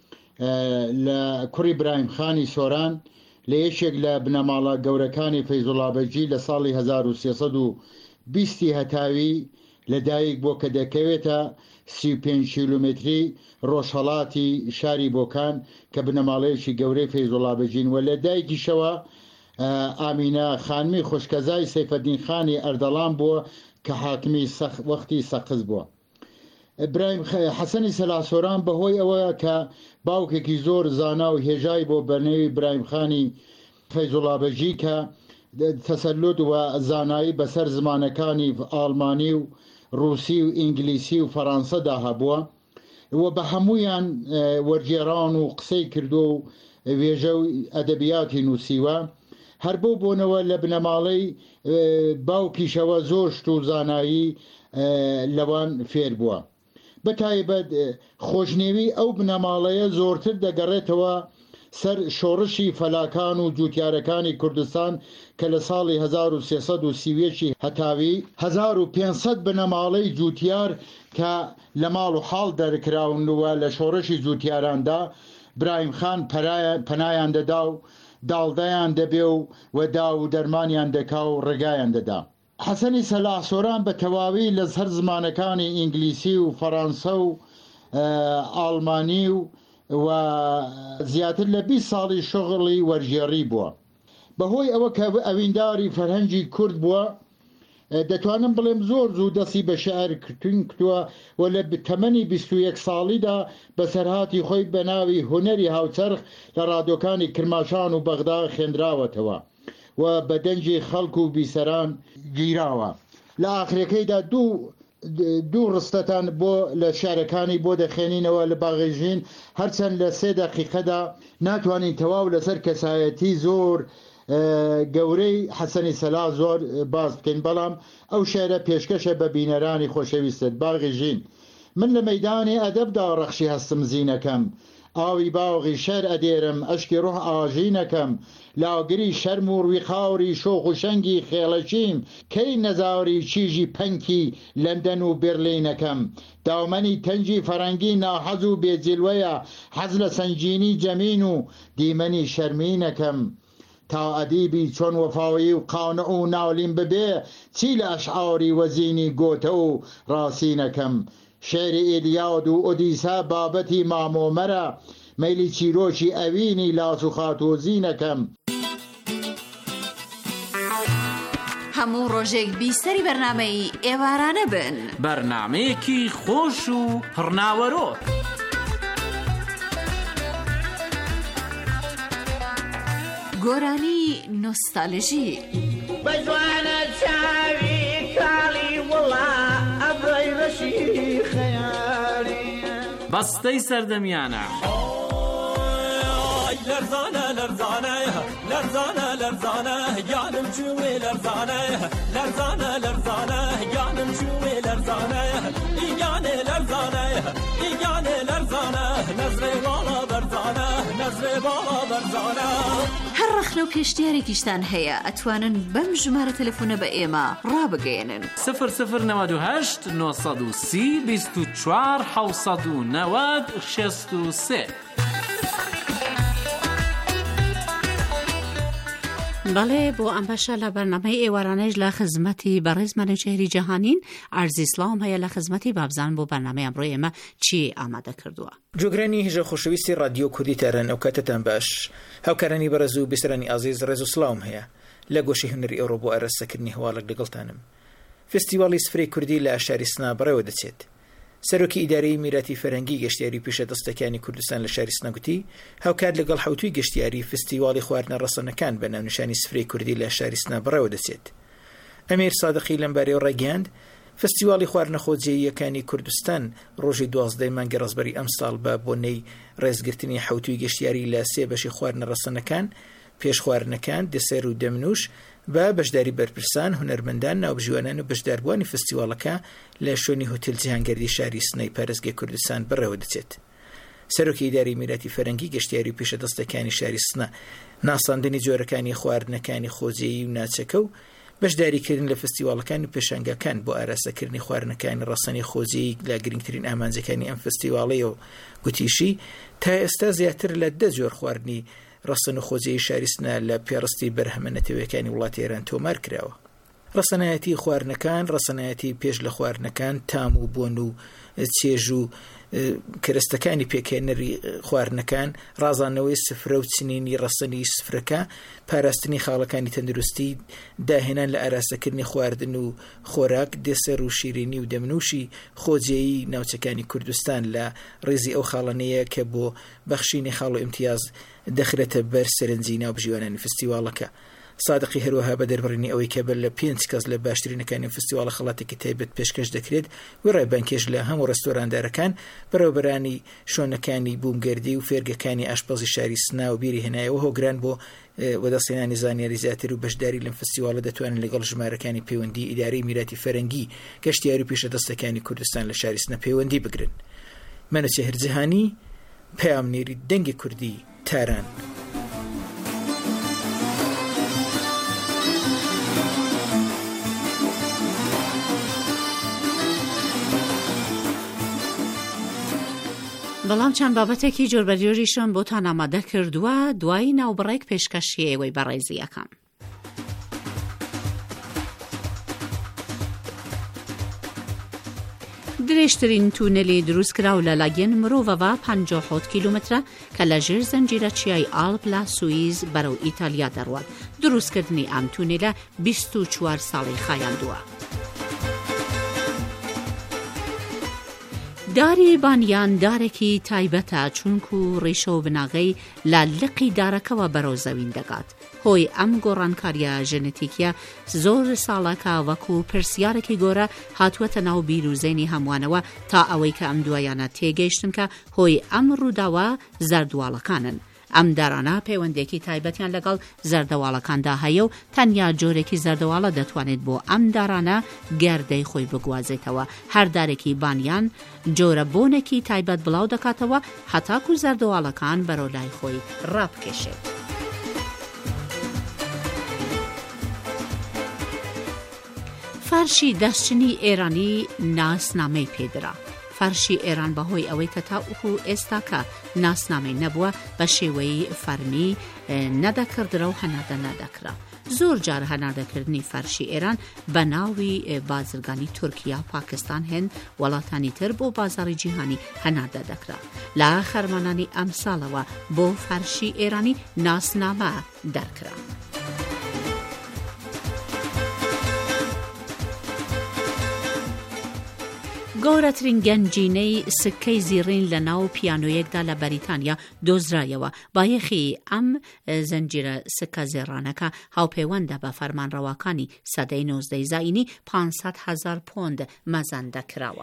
لە کوڕی برایم خانی سۆران لە یەکێک لە بنەماڵە گەورەکانی فەیزوڵابەجی لە ساڵی هەزار و سێسەد و بیستی هەتاوی لەدایک بۆ کە دەکەوێتە سی و پێنج کیلومتری ڕۆژهەڵاتی شاری بۆکان کە بنەماڵەیەکی گەورەی فەیزوڵابەجین و لە دایکیشەوە ئامینە خانمی خوشکەزای سەیفەدین خانی ئەردەڵان بووە کە حاکمی وەختی سەقز بووە. برایم حەسەنی سەلاح سۆران بەهۆی ئەوە کە باوکێکی زۆر زانا و هێژای بۆ بەنێوی برایم خانی فەیزوڵابەجی کە تەسەلوت و زانایی بەسەر زمانەکانی ئاڵمانی و رووسی و ئینگلیسی و فەڕەنسەدا هەبووە و بە هەمویان وەرگێڕان و قسەی کردو و وێژە و ئەدەبیاتی نووسیوە. هەر بۆ بوونەوە لە بنەماڵەی باوکیشەوە زۆر شت و زانایی لەوان فێر بووە. بەتایبەت خۆشنێوی ئەو بنەماڵەیە زۆرتر دەگەڕێتەوە سەر شۆڕشی فەلاکان و جوتیارەکانی کوردستان کە لە ساڵی هەزار و سێسەد و سی هەتاوی هەزار و پێنجسەد بنەماڵەی جوتیار کە لە ماڵ و حاڵ دەرکراونەوە لە شۆڕشی جوتیاراندا برایم خان پەنایان دەدا و داڵدەیان دەبێ و وەدا و دەرمانیان دەکا و ڕێگایان دەدا. حەسەنی سەلاح سۆران بە تەواوی لە سەر زمانەکانی ئینگلیسی و فەڕەنسە و ئاڵمانی و و زیاتر لە بیست ساڵی شغڵی وەرژێڕی بووە. بەهۆی ئەوە کە ئەوینداری فەرهەنگی کورد بووە دەتوانم بڵێم زۆر زوو دەستی بە شێعرکردن کردووە و لە تەمەنی بیست و یەک ساڵیدا بەسەرهاتی خۆی بە ناوی هونەری هاوچەرخ لە ڕادۆکانی کرماشان و بەغدا خێندراوەتەوە و بە دەنجی خەڵک و بیسەران گیراوە. لە ئاخرەکەیدا دوو دوو ڕستەتان بۆ لە شارەکانی بۆ دەخێنینەوە لە باغێژین هەرچەند لە سێ دەقیقەدا ناتوانین تەواو لەسەر کەسایەتی زۆر گەورەی حەسەنی سەلاح زۆر باز بکەین، بەڵام ئەو شێرە پێشکەشە بە بینەرانی خۆشەویستت. باغێژین من لە مەیدانی ئەدەبدا ڕەخشی هەستم زینەکەم، ئاوی باوغی شەر ئەدێرم ئەشکی ڕۆح ئاژینەکەم، لاگری شەرم و ڕوی خاوری شۆخ و شەنگی خێڵەچیم، کەی نەزاوری چیژی پەنکی لەندەن و بێرلینەکەم، داومەنی تەنجی فەرەنگی ناحەز و بێجلوەیە، حەز لە سەنجینی جەمین و دیمەنی شەرمینەکەم، تا ئەدیبی چۆن وەفاوی و قانع و ناولین ببێ، چی لە ئەشعاری وەزینی گۆتە و ڕاستینەکەم، شێری ئیلیاد و ئۆدیسا بابەتی مامۆمەرە، مەیلی چیرۆکی ئەوینی لاس و خاتۆزینەکەم. هەموو ڕۆژێک بیسەری بەرنامەی ئێوارانە بن، بەرنامەیەکی خۆش و پڕناوەرۆ. گۆرانی نۆستالژی بەجوانە چاوی کاڵی وڵا ئەبڕی ڕەشی خەیاڵی بەستەی سەردەمیانە لەرزانە لەرزانە لەرزانە لەرزانە گیانم چوێ لەرزانە لەرزانە لەرزانە گیانم چوێ لەرزانە ئیگانێ لەرزانە ئیگانێ لەرزانە نەزرێ باڵا بەرزانە نەزرێ باڵا بەرزانە. هەر ڕەخلە و پێشدیارێکیشتان هەیە ئەتوانن بەم ژمارە تەلەفۆنە بە ئێمە ڕابگەێنن سفر سفر نەوەد و هەشت نۆ سەد و سی بیست و چوار حەوت سەد و نەوەد شەست و سێ. بەڵێ بۆ ئەم بەشە لە بەرنامەی ئێوارانەش لە خزمەتی بەڕێز مەنوچێری جەهانین. عەرزی سڵاوم هەیە لە خزمەتی بابزان بۆ بەرنامەی ئەمڕۆی ئێمە چی ئامادە کردووە. جۆگرانی هێژە خۆشەویستی رادیۆ کوردی تاران ئەو کاتتان باش هاوکارانی بەرز و بیسەرانی ئازیز ڕێز و سڵاوم هەیە لە گۆشەی هونەری ئەوڕۆ بۆ ئارەسەکردنی هەواڵک لەگەڵتانم. فستیواڵی سفرەی کوردی لە ئاشاری سنا بەڕێوە دەچێت. سەرۆکی ئیدارەی میراتی فەرهەنگی گەشتیاری پیشەدەستەکانی کوردستان لە شاری سنا گوتی هاوکات لەگەڵ حوتوی گەشتیاری فستیواڵی خواردنە ڕەسەنەکان بە ناونیشانی سفرەی کوردی لە شاری سنا بەڕێوە دەچێت. ئەمیر سادقی لەمبارەی ڕێگەیاند فستیواڵی خواردنە خۆجێیەکانی کوردستان ڕۆژی دوازدەی مانگی ڕەسبەری ئەم ساڵ بە بۆنەی ڕێزگرتنی حوتوی گەشتیاری لە سێ بەشی خواردنە ڕەسەنەکان، پێش خواردنەکان، دسێر و دەمنوش بە بەشداری بەرپرسان، هونەرمەندان، ناوبژوانان و بەشداربوانی فستیواڵەکە لە شوێنی هۆتێل جیهانگەردی شاری سنەی پارێزگای کوردستان بەڕێوە دەچێت. سەرۆکی ئیداری میراتی فەرهەنگی گەشتیاری و پیشەدەستەکانی شاری سنە ناساندنی جۆرەکانی خواردنەکانی خۆجێیی و ناچەکە و بەشداریکردن لە فستیواڵەکان و پێشانگەکان بۆ ئاراسەکردنی خواردنەکانی ڕەسەنی خۆجێیی لە گرنگترین ئامانجەکانی ئەم فستیواڵەیە و گوتیشی تا ئێستا زیاتر لە دە جۆر خواردنی ڕەسەن و خۆجێی شاری سنە لە پێڕستی بەرهەمە نەتەوەیەکانی وڵاتی ئێران تۆمار کراوە. ڕەسەنایەتی خواردنەکان، ڕەسەنایەتی پێش لە خواردنەکان، تام و بۆن و چێژ و کەرەستەکانی پێکێنەری خواردنەکان، ڕازانەوەی سفرە و چنینی ڕەسەنی سفرەکە، پاراستنی خاڵەکانی تەندروستی، داهێنان لە ئاراسەکردنی خواردن و خۆراک، دێسەر و شیرینی و دەمنوشی خۆجێیی ناوچەکانی کوردستان لە ڕێزی ئەو خاڵانەیە کە بۆ بەخشینی خاڵ و ئیمتیاز دەخرێتە بەر سەرنجی ناوبژیوانانی فستیواڵەکە. صادقی هەروەها بە دەربڕینی ئەوەی کە بەر لە پێنج کەس لە باشترینەکانی فستیواڵە خەڵاتێکی تایبەت پێشکەش دەکرێت و ڕێبانکێش لە هەموو ڕێستۆراندارەکان بەڕێوەبەرانی شۆنەکانی بوومگەردی و فێرگەکانی ئاشپەزی شاری سنا و بیری هێنایەوە هۆگران بۆ وەدەستێنانی زانیاری زیاتر و بەشداری لەم فستیواڵە دەتوانن لەگەڵ ژمارەکانی پەیوەندی ئیدارەی میراتی فەرهەنگی گەشتیاری و پیشەدەستەکانی کوردستان لە شاری سنە پەیوەندی بگرن. مەنوچێهر جیهانی، پەیامنێری دەنگی کوردی، تاران. بەڵام چەند بابەتێکی جۆربەجۆریشم بۆتان ئامادە کردووە دوای ناوبڕێک پێشکەشی ئێوەی بەڕێزیەکەم. درێژترین تونێلی دروست کراو لە لاگەن مرۆڤەوە پەنجا و حەوت کیلومترە کە لە ژێر زەنجیرە چیای ئالپ لە سوئیز بەرەو ئیتالیا دەڕوات. دروستکردنی ئەم تونێلە بیست و چوار ساڵی خایاندووە. داری بانیان دارێکی تایبەتە چونکو ڕیشە و بناغەی لە لقی دارەکەوە بەرەو زەوین دەگات. هۆی ئەم گۆڕانکاریە ژنەتیکیە زۆر ساڵەکە وەکو پرسیارێکی گۆرە هاتووەتە ناو بیر و زەینی هەمووانەوە تا ئەوەی کە ئەم دوایانە تێگەیشتن کە هۆی ئەم ڕووداوە زەردواڵەکانن. ئەم دارانە پەیوەندێکی تایبەتیان لەگەڵ زەردەواڵەکاندا هەیە و تەنیا جۆرێکی زەردەواڵە دەتوانێت بۆ ئەم دارانە گەردەی خۆی بگوازێتەوە. هەر دارێکی بانیان جۆرە بۆنێکی تایبەت بڵاو دەکاتەوە هەتاکو زەردەواڵەکان بەرەو لای خۆی ڕابکێشێت. فەرشی دەستچنی ئێرانی ناسنامەی پێدرا. فەرشی ئێران بەهۆی ئەوەی کە تاوەکو ئێستاکە ناسنامەی نەبووە بە شێوەی فەرمی نەدەکردرا و هەناردە نەدەکرا. زۆر جار هەناردەکردنی فەرشی ئێران بە ناوی بازرگانی تورکیا، پاکستان، هێند وڵاتانی تر بۆ بازاری جیهانی هەناردە دەکرا. لە خەرمانانی ئەم ساڵەوە بۆ فەرشی ئێرانی ناسنامە دەرکرا. گەورەترین گەنجینەی سکەی زیڕین لە ناو پیانۆیەکدا لە بەریتانیا دۆزرایەوە. بایەخی ئەم زەنجیرە سکە زێڕانەکە هاوپەیوەندە بە فەرمانڕەواکانی سەدەی نۆزدەی زاینی پانسەد هەزار پۆند مەزان دەکراوە.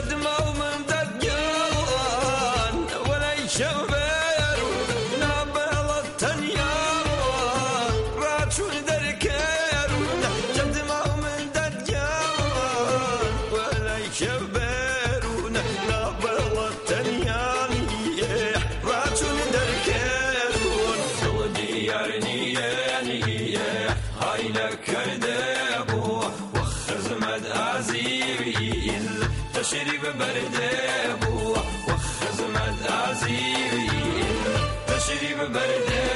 تشريب برده وخزمت عزيري تشريب برده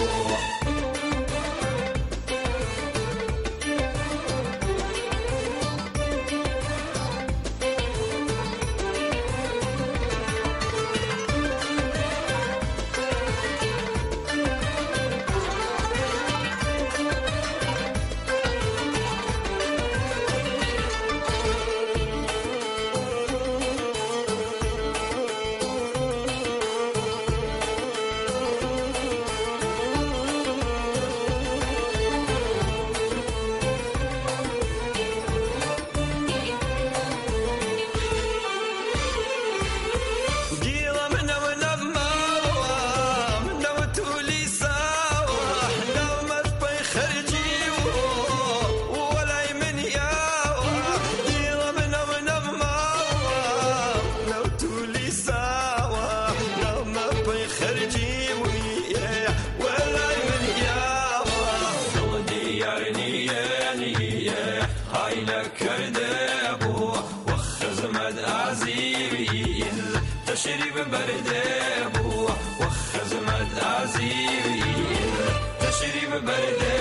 تشريب برده وخزمت عزيري تشريب برده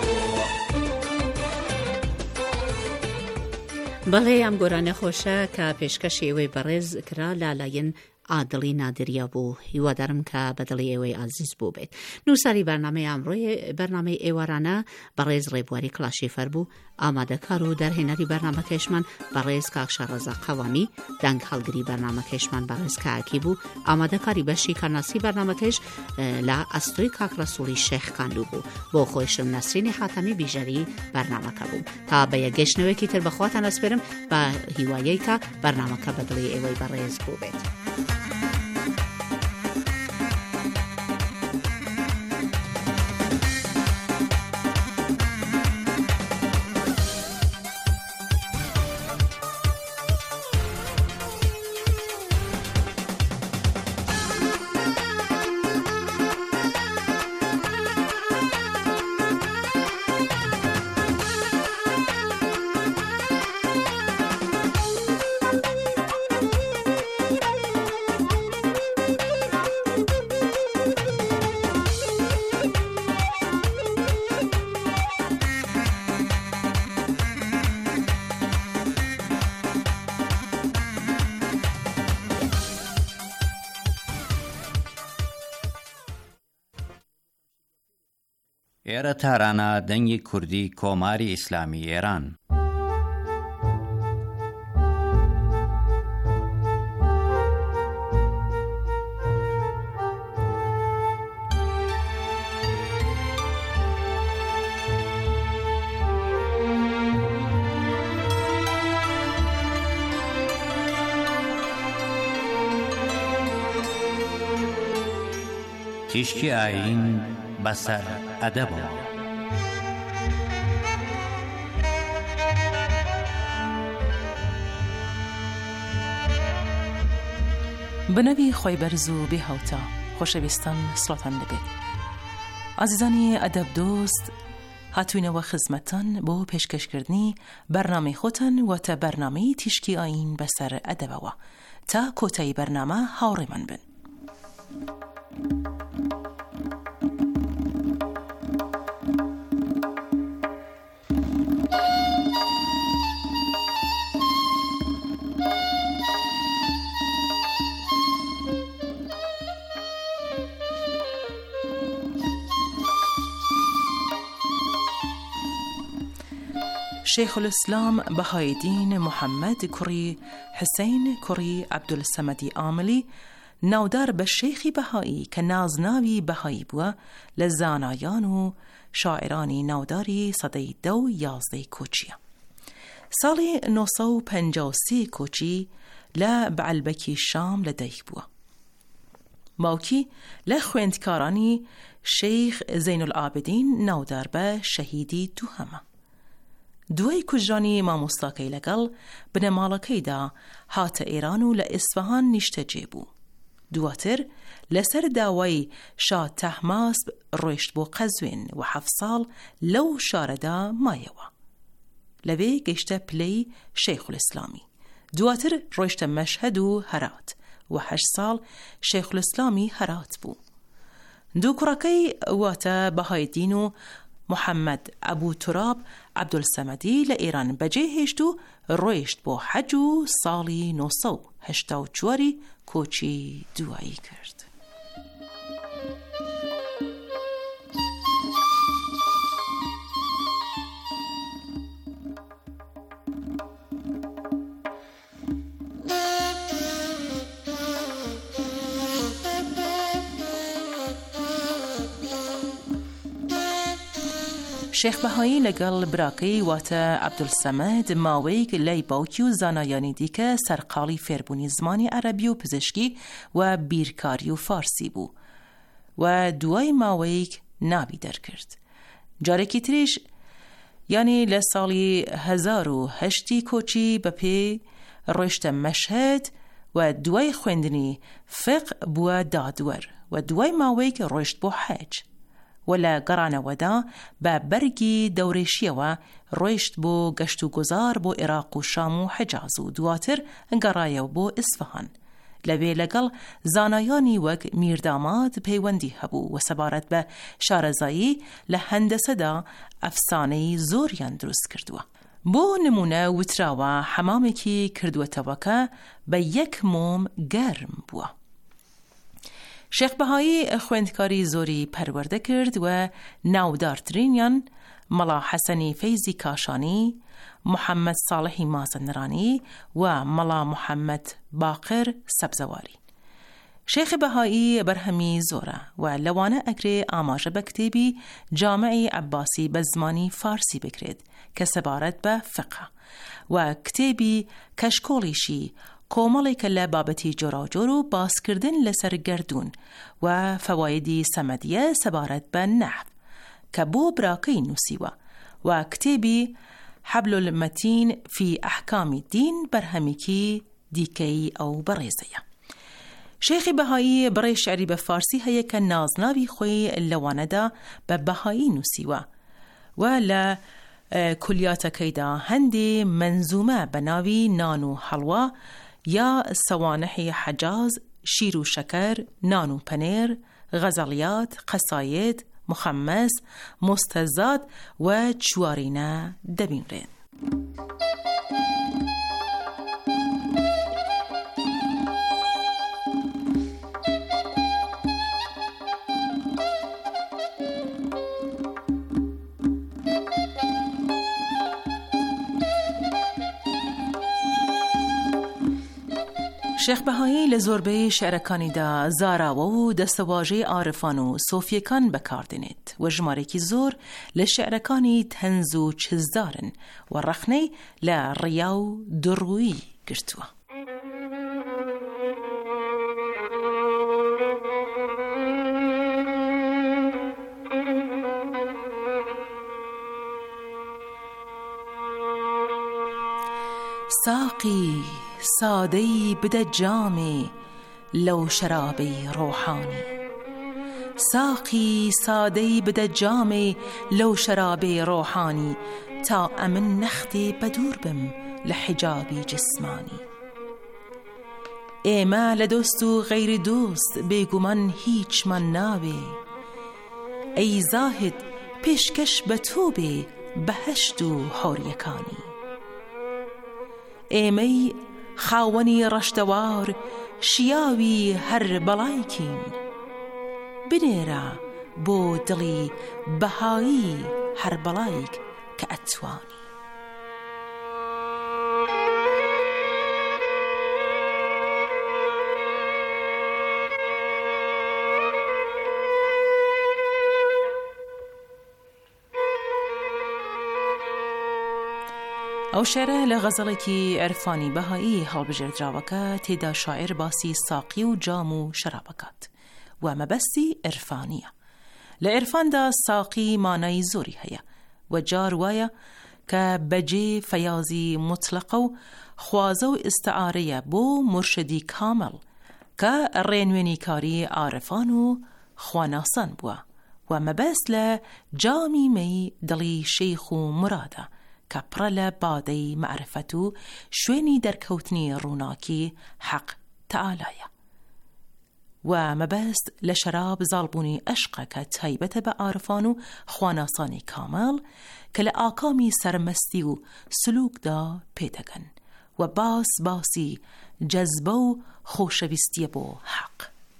بەڵێ ئەم گۆرانە خۆشە کە پێشکەشی ئێوەی بەڕێز کرا لالایەن عادڵی نادریە بوو هیوادارم کە بەدڵی ئێوەی ئازیز بوو بێت. نووساری بەرنامەی ئەمڕۆی بەرنامەی ئێوارانە بەڕێز ڕێبواری کلاشیفەر بوو، ئامادەکار و دەرهێنەری بەرنامەکەشمان بەڕێز کاکشە ڕەزا قەوامی، دەنگ هەڵگری بەرنامەکەشمان بەڕێز کاکی بوو، ئامادەکاری بەشی کارناسی بەرنامەکەش لە ئەستۆی کاک ڕەسووڵی شێخ کاندوو بوو. بۆ خۆشم نەسرینی حاتەمی بیژەری بەرنامەکە بوو. تا بە یەکگەشتنەوەیەکی تر بەخواتان ئەسپێرم بە هیوایەی کە بەرنامەکە بەدڵی ئێوەی بەڕێز بوو بێت. ئێرە تارانە دەنگی کوردی کۆماری ئیسلامی ئێران. تیشکی ئاین بەسەر ئەدەبەوە. بنەوی خۆی بەرز و بێ هەوتا خۆشەویستان سڵاتان لەبێت. ئازیزانی ئەدەب دۆست، هاتوینەوە خزمەتتان بۆ پێشکەشکردنی بەرنامەی خۆتان واتە بەرنامەی تیشکی ئاین بەسەر ئەدەبەوە. تا کۆتایی بەرنامە هاوڕێمان بن. شیخ الاسلام بەهایدین محەممەد کوڕی حسین کوڕی عەبدولسەمەدی ئاملی ناودار بە شێخی بەهایی کە نازناوی بەهایی بووە لە زانایان و شاعرانی ناوداری سەدەی دە و یازدەی کۆچیە. ساڵی نۆ سەد و پەنجا و سێ کۆچی لە بەعەلبەکی شام لە دایک بووە. باوکی لە خوێندکارانی شەیخ زەین العابدین ناودار بە شەهیدی دووهەمە. دوای کوژرانی مامۆستاکەی لەگەڵ بنەماڵەکەیدا هاتە ئێران و لە ئیسفەهان نیشتەجێ بوو. دواتر لەسەر داوای شا تەحماسب ڕۆیشت بۆ قەزوێن و حەفت ساڵ لەو شارەدا مایەوە. لەوێ گەیشتە پلەی شەیخ الئیسلامی. دواتر ڕۆیشتە مەشهەد و هەرات و هەشت ساڵ شەیخ الئیسلامی هەرات بوو. دوو کوڕەکەی واتە بەهایدین و محەممەد ئەبوو توراب عەبدولسەمەدی لە ئێران بەجێ هێشت و ڕۆیشت بۆ حەج و ساڵی نۆ سەد و هەشتا و چواری کۆچی دوایی کرد. شێخ بەهایی لەگەڵ براکەی واتە عەبدولسەمەد ماوەیەک لای باوکی و زانایانی دیکە سەرقاڵی فێربوونی زمانی عەرەبی و پزیشکی و بیرکاری و فارسی بوو و دوای ماوەیەک نابی دەرکرد. جارێکی تریش یعنی لە ساڵی هەزار و هەشتی کۆچی بەپێ ڕۆیشتە مەشهەد و دوای خوێندنی فقه بووە دادوەر و دوای ماوەیەک ڕۆیشت بۆ حەج و لە گەڕانەوەدا بە بەرگی دەورێشیەوە ڕۆیشت بۆ گەشت و گۆزار بۆ عێراق و شام و حەجاز و دواتر گەڕایەوە بۆ ئیسفەهان. لەوێ لەگەڵ زانایانی وەک میرداماد پەیوەندی هەبوو و سەبارەت بە شارەزایی لە هەندەسەدا ئەفسانەی زۆریان دروست کردووە. بۆ نمونە وتراوە حەمامێکی کردووەتەوەکە بە یەک مۆم گەرم بووە. شێخ بەهایی خوێندکاری زۆری پەروەردە کرد و ناودارترینیان مەڵا حەسەنی فەیزی کاشانی، محەممەد ساڵحی مازەندرانی و مەڵا محەممەد باقر سەبزەواری. شێخ بەهایی بەرهەمی زۆرە و لەوانە ئەگرێ ئاماژە بە کتێبی جامعی عەباسی بە زمانی فارسی بکرێت کە سەبارەت بە فقه و کتێبی کەشکۆڵیشی کۆمەڵێکە لە بابەتی جۆراوجۆر و باسکردن لەسەر گەردوون و فەوایدی سەمەدیە سەبارەت بە نەحو کە بۆ براکەی نووسیوە و کتێبی حەبل المەتین فی ئەحکامی دین بەرهەمێکی دیکەی ئەو بەڕێزەیە. شێخی بەهایی بڕێ شعری بە فارسی هەیە کە نازناوی خۆی لەوانەدا بە بەهایی نووسیوە و لە کولیاتەکەیدا هەندێ منزومە بە ناوی نان و هەڵوا یا سەوانحی حەجاز، شیر و شەکەر، نان و پەنێر، غەزەڵیات، قەساید، مخەممەس، مستەزاد و چوارینە دەبینرێن. شێخ بەهایی لە زۆربەی شعرەکانیدا زاراوە و دەستەواژەی عارفان و سۆفیەکان بەکاردێنێت و ژمارێکی زۆر لە شعرەکانی تەنز و چزدارن و ڕەخنەی لە ڕیا و دڕووی گرتووە. ساقی سادەی بدە جامێ لەو شەرابەی ڕۆحانی، ساقی سادەی بدە جامێ لەو شەرابەی ڕۆحانی، تا ئەمن نەختێ بەدوور بم لە حیجابی جسمانی. ئێمە لە دۆست و غەیری دۆست بێگومان هیچمان ناوێ، ئەی زاهد پێشکەش بە تۆ بێ بەهەشت و حۆریەکانی. ئێمەی خاوەنی ڕەشتەوار شیاوی هەر بەڵایکین، بنێرە بۆ دڵی بەهایی هەر بەڵایک کە ئەتوانی. ئەو شێرە لە غەزەڵێکی عرفانی بەهایی هەڵبژێردراوەکە تێدا شاعر باسی ساقی و جام و شەرابەکات و مەبەستی عرفانیە. لە عرفاندا ساقی مانای زۆری هەیە و جار وایە کە بەجێ فەیازی مطلقە و خوازە و ئستعارەیە بۆ مرشدی کامل کە ڕێنوێنی کاری عارفان و خواناسان بووە و مەبەست لە جامی مەی دڵی شەیخ و مرادە کە پڕە لە بادەی معرفەت و شوێنی دەرکەوتنی ڕووناکی حەق تەعالایە و مەبەست لە شەراب زاڵبوونی عەشقە کە تایبەتە بە عارفان و خواناسانی کامل کە لە ئاکامی سەرمەستی و سلوکدا پێدەگەن و باس باسی جەزبە و خۆشەویستیە بۆ حەق.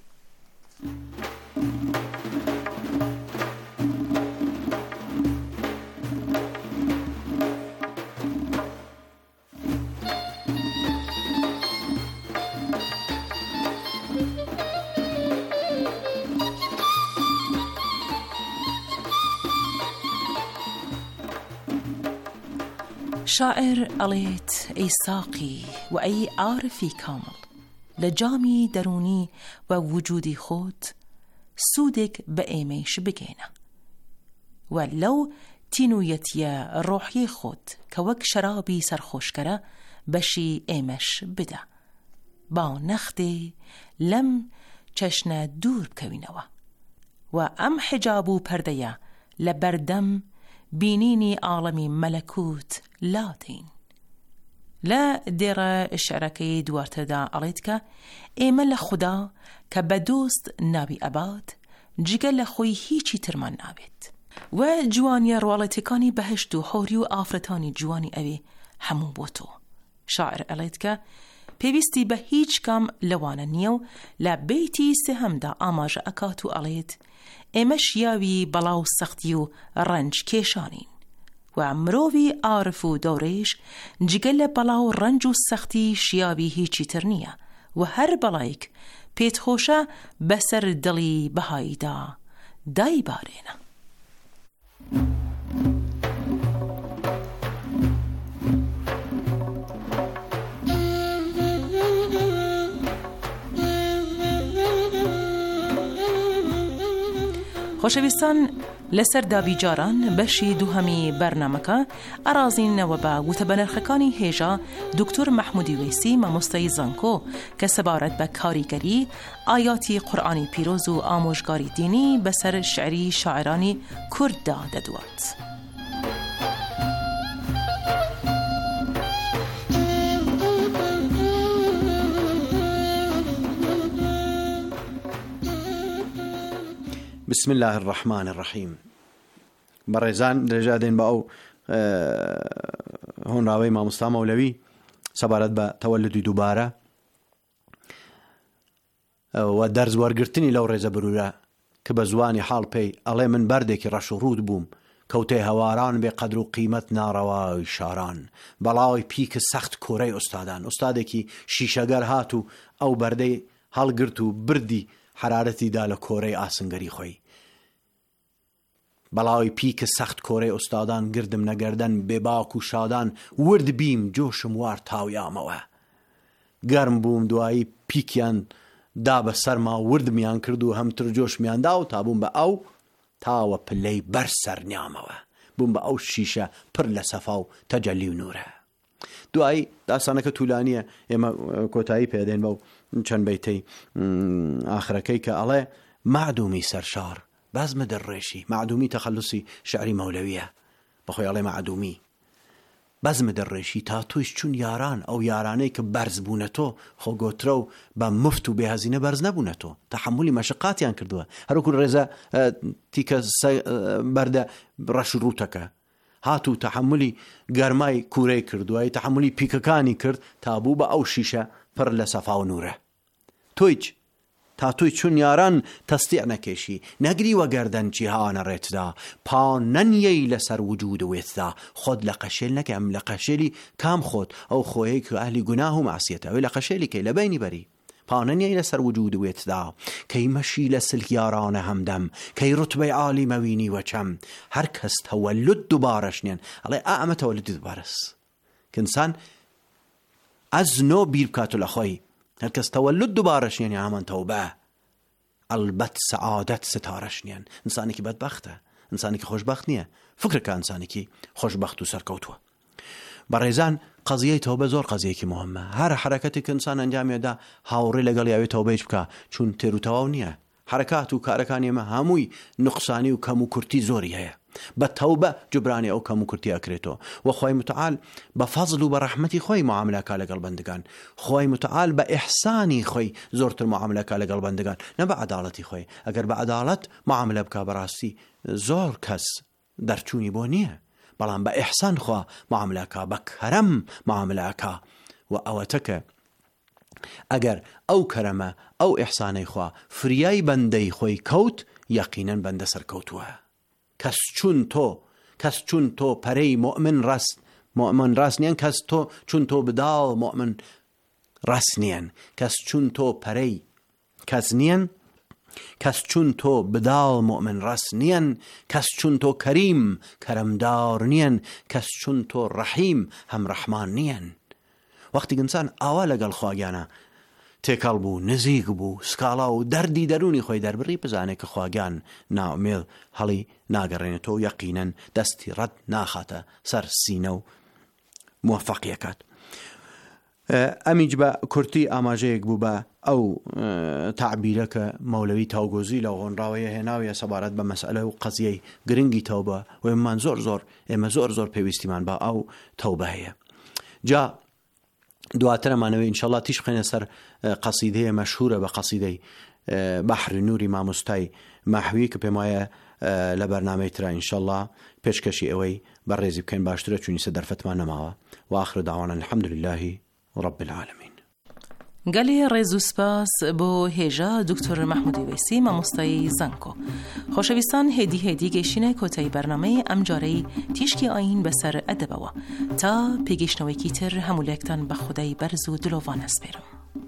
شاعر ئەڵێت ئەی ساقی و ئەی عارفی کامل لە جامی دەرونی و وجودی خۆت سوودێک بە ئێمەش بگێنە و لەو تینویەتیە ڕۆحی خۆت کە وەک شەرابی سەرخۆشکەرە بەشی ئێمەش بدە با نەختێ لەم چەشنە دوور بکەوینەوە و ئەم حجاب و پەردەیە لە بەردەم بینینی عالمی مەلەکوت لادین. لە دێڕە شعرەکەی دوارتردا ئەڵێت کە ئێمە لە خودا کە بە دۆست ناوی ئەبات جگە لە خۆی هیچی ترمان نابێت و جوانیە ڕواڵەتەکانی بەهشت و هۆری و ئافرەتانی جوانی ئەوێ هەموو بۆ تۆ. شاعر ئەڵێت کە پێویستی بە هیچ کام لەوانە نییە و لە بەیتی سێهەمدا ئاماژە ئەکات و ئەڵێت ئێمە شیاوی بەڵاو سەختی و ڕەنج کێشانین و مرۆڤی عارف و دەورەیش جگە لە بەڵاو ڕەنج و سەختی شیاوی هیچی تر نییە و هەر بەڵایک پێت خۆشە بەسەر دڵی بەهاییدا دایبارێنە. خۆشەویستان لەسەر دابیجاران بەشی دووهەمی بەرنامەکە ئەرازینەوە بە وتەبەنرخەکانی هێژە دکتۆر مەحمودی وەیسی مامۆستای زانکۆ کە سەبارەت بە کاریگەری ئایاتی قورئانی پیرۆز و ئامۆژگاری دینی بەسەر شعری شاعرانی کورددا دەدوات. بسم الله الرحمن الرحیم. بەڕێزان دەرێژا دێن بە ئەو هۆنراوەی مامۆستا مەولەوی سەبارەت بە تەوەلودی دووبارە و دەرز وەرگرتنی لەو ڕێزە برورە کە بە زوانی حاڵ پێی ئەڵێ من بەردێکی ڕەش و ڕوود بووم کەوتێ هەواران بێ قەدر و قیمەت ناڕەوای شاران بەڵاوی پیکە سەخت کۆرەی ئوستادان. ئوستادێکی شیشەگەر هات و ئەو بەردەی هەڵگرت و بردی حرارەتی دا لە کۆرەی ئاسنگەری خۆی. بەڵاوی پیکە سەخت کۆرەی ئوستادان گردم نەگەردەن بێباک و شادان ورد بیم جۆشم وار تاویامەوە. گەرم بووم دوایی پیکیان دا بە سەرما وردمیان کرد و هەمتر جۆشمیاندا و تا بووم بە ئەو تاوە پلەی بەر سەرنیامەوە بووم بە ئەو شیشە پڕ لە سەفا و تەجەلی و نورە. دوایی داستانەکە توولانیە ئێمە کۆتایی پێدەین بەو چەند بەیتەی ئاخرەکەی کە ئەڵێ معدومی سەرشار بازمە دەڕێشی. معدومی تەخەلوسی شعری مەولەویە بەخۆی ئەڵێ معدومی بازمە دەڕێشی تا تویش چون یاران ئەو یارانەی کە بەرز بوونە تۆ خۆگۆترە و بە مفت و بێهەزینە بەرز نەبوونە تۆ تەحملی مەشقاتیان کردووە. هەروکو ڕێزە تیکە بەردە ڕەش ڕووتەکە هات و تەحملی گەرمای کوورەی کردووە تەحملی پیکەکانی کرد تا بوو بە ئەو شیشە پڕ لە سەفا و نورە. تۆیچ تا توی چون یاران تەستیع نەکێشی نەگری وە گەردەنچی هاوانە ڕێتدا پا نەنیەی لەسەر وجود وێتدا خۆت لە قەشێل نەکەم لە قەشێلی کام خۆت ئەو خۆیەی کە ئەهلی گوناه و معسیەتەوەی لە قەشێلی کەی لە بینی بەری پا نەنیەی لەسەر وجود وێتدا کەی مەشی لە سلک یارانە هەمدەم کەی ڕوتبەی عالی مەوینی وەچەم هەر کەس تەوەلود دووبارەشنێن ئەڵێ ئەمە تەوەلودی دووبارەس کەنسان ئەزنۆ بیر بکات و لە خۆی هەرکەس تەوەلود دووبارەشنیێنی ئامان تەوبە ئەلبەت سەعادەت ستارەشنیان ئینسانێکی بەدبەختە ئینسانێکی خۆشبەخت نییە فکرکە ئینسانێکی خۆشبەخت و سەرکەوتووە بەڕێزان قەزیەی تەوبە زۆر قەزیەکی مهمە هەر حرەکەتێک ئینسان ئەنجامێدا هاوڕێ لەگەڵ یاوێت تەوبەیش بکە چون تێر و تەواو نییە حرەکات و کارەکان ئێمە هەمووی نقصانی و کەم و کورتی زۆری هەیە بە تەوبە جبرانی ئەو کەم و کورتی ئەکرێتەوە و خۆی متعال بە فەزل و بە ڕەحمەتی خۆی معاملەکە لەگەڵ بەندگان خۆی متعال بە ئیحسانی خۆی زۆرتر معاملەکە لەگەڵ بەندگان نە بە عەداڵەتی خۆی ئەگەر بە عەداڵەت معاملە بکە بەڕاستی زۆر کەس دەرچوونی بۆ نییە بەڵام بە ئیحسان خوا معاملەکە بە کەرەم معاملەکە و ئەوەتە کە ئەگەر ئەو کەرەمە ئەو ئیحسانەی خوا فریای بەندەی خۆی کەوت یەقینەن بەندە سەرکەوتووە کەس چون تۆ کەس چون تۆ پەرەی مؤمن ڕاست مؤمن ڕاست نیەن کەس تۆ چون تۆ بداڵ مؤمن ڕاست نیەن کەس چون تۆ پەرەی کەس نیەن کەس چون تۆ بداڵ مؤمن ڕاست نیەن کەس چون تۆ کەریم کەرەمدار نیەن کەس چون تۆ ڕەحیم هەم ڕەحمان نیەن وەختی ئینسان ئاوا لەگەڵ خواگیانە تێکەڵ بوو نزیک بوو سکاڵا و دەردی دەرونی خۆی دەربڕی بزانێت کە خواگیان ناومێڵ هەڵی ناگەڕێنێتەوە یەقینەن دەستی ڕەت ناخاتە سەر سینە و موفەقیەکات ئەمیج بە کورتی ئاماژەیەک بوو بە ئەو تعبیرە کە مەولەوی تاوگۆزی لە هۆنراوەیە هێناویە سەبارەت بە مەسئلە و قەزیەی گرنگی تەوبە و ئێمەمان زۆر زۆر ئێمە زۆر زۆر پێویستیمان بە ئەو تەوبە هەیە جا دواترەمانەوەی ئینشەڵڵا تیش بخەینە سەر قەسیدەیە مەشهورە بە قەسیدەی بەحری نووری مامۆستای ماحوی کە پێم وایە لە بەرنامەی ترا ئینشەڵڵا پێشکەشی ئەوەی بەڕێزی بکەین باشترە چونی سە دەرفەتمان نەماوە و ئاخر داوانە الحەمدولله رب العالمین گەلێ ڕێز و سپاس بۆ هێژە دکتۆر مەحموودی وێسی مامۆستای زانکۆ خۆشەویستان هێدی هێدی گەیشتینە کۆتایی بەرنامەی ئەم جارەی تیشکی ئاین بەسەر ئەدەبەوە تا پێگەیشتنەوەیکی تر هەموولێکتان بە خودای بەرز و دلۆڤان ئەسپێرم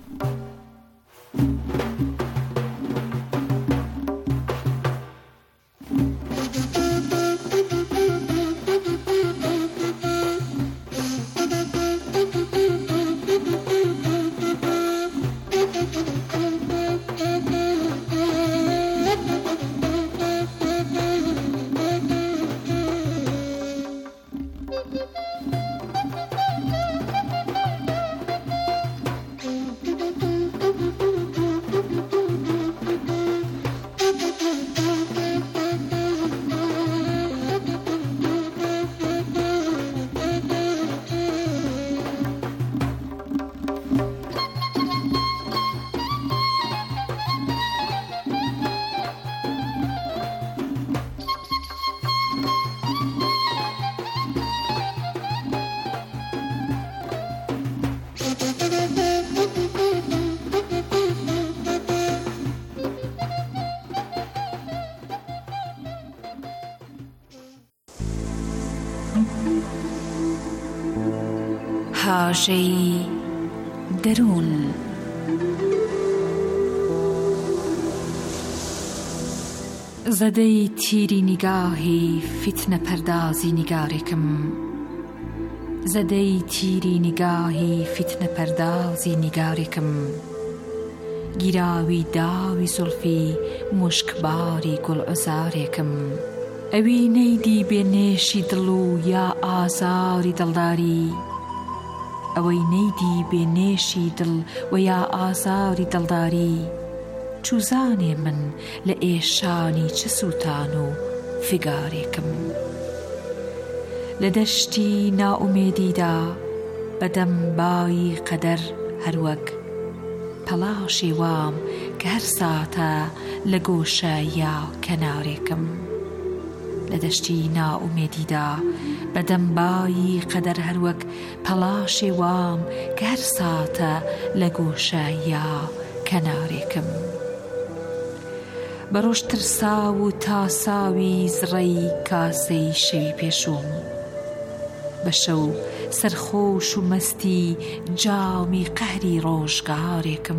هاژەی دەروون زەدەی تیری نیگاهی فتنە پەردازی نیگارێکم زەدەی تیری نیگاهی فتنە پەردازی نیگارێکم گیراوی داوی زولفی مشکباری گوڵعزارێکم ئەوی نەیدی بێنێشی دڵ و یا ئازاری دڵداری ئەوەی نەیدی بێنێشی دڵ و یا ئازاری دڵداری چوزانێ من لە ئێشانی چ سووتان و فگارێکم لە دەشتی ناومێدیدا بەدەم بایی قەدەر هەروەک پەلاشی وام کە هەر ساتە لە گۆشە یا کەنارێکم لە دەشتی ناومێدیدا بەدەم بایی قەدەر هەروەک پەلاشی وام کە هەر ساتە لە گۆشە یا کەنارێکم بەڕۆژ ترسا و تاساوی زڕەی کاسەی شەوی پێشوم بە شەو سەرخۆش و مەستی جامی قەهری ڕۆژگارێکم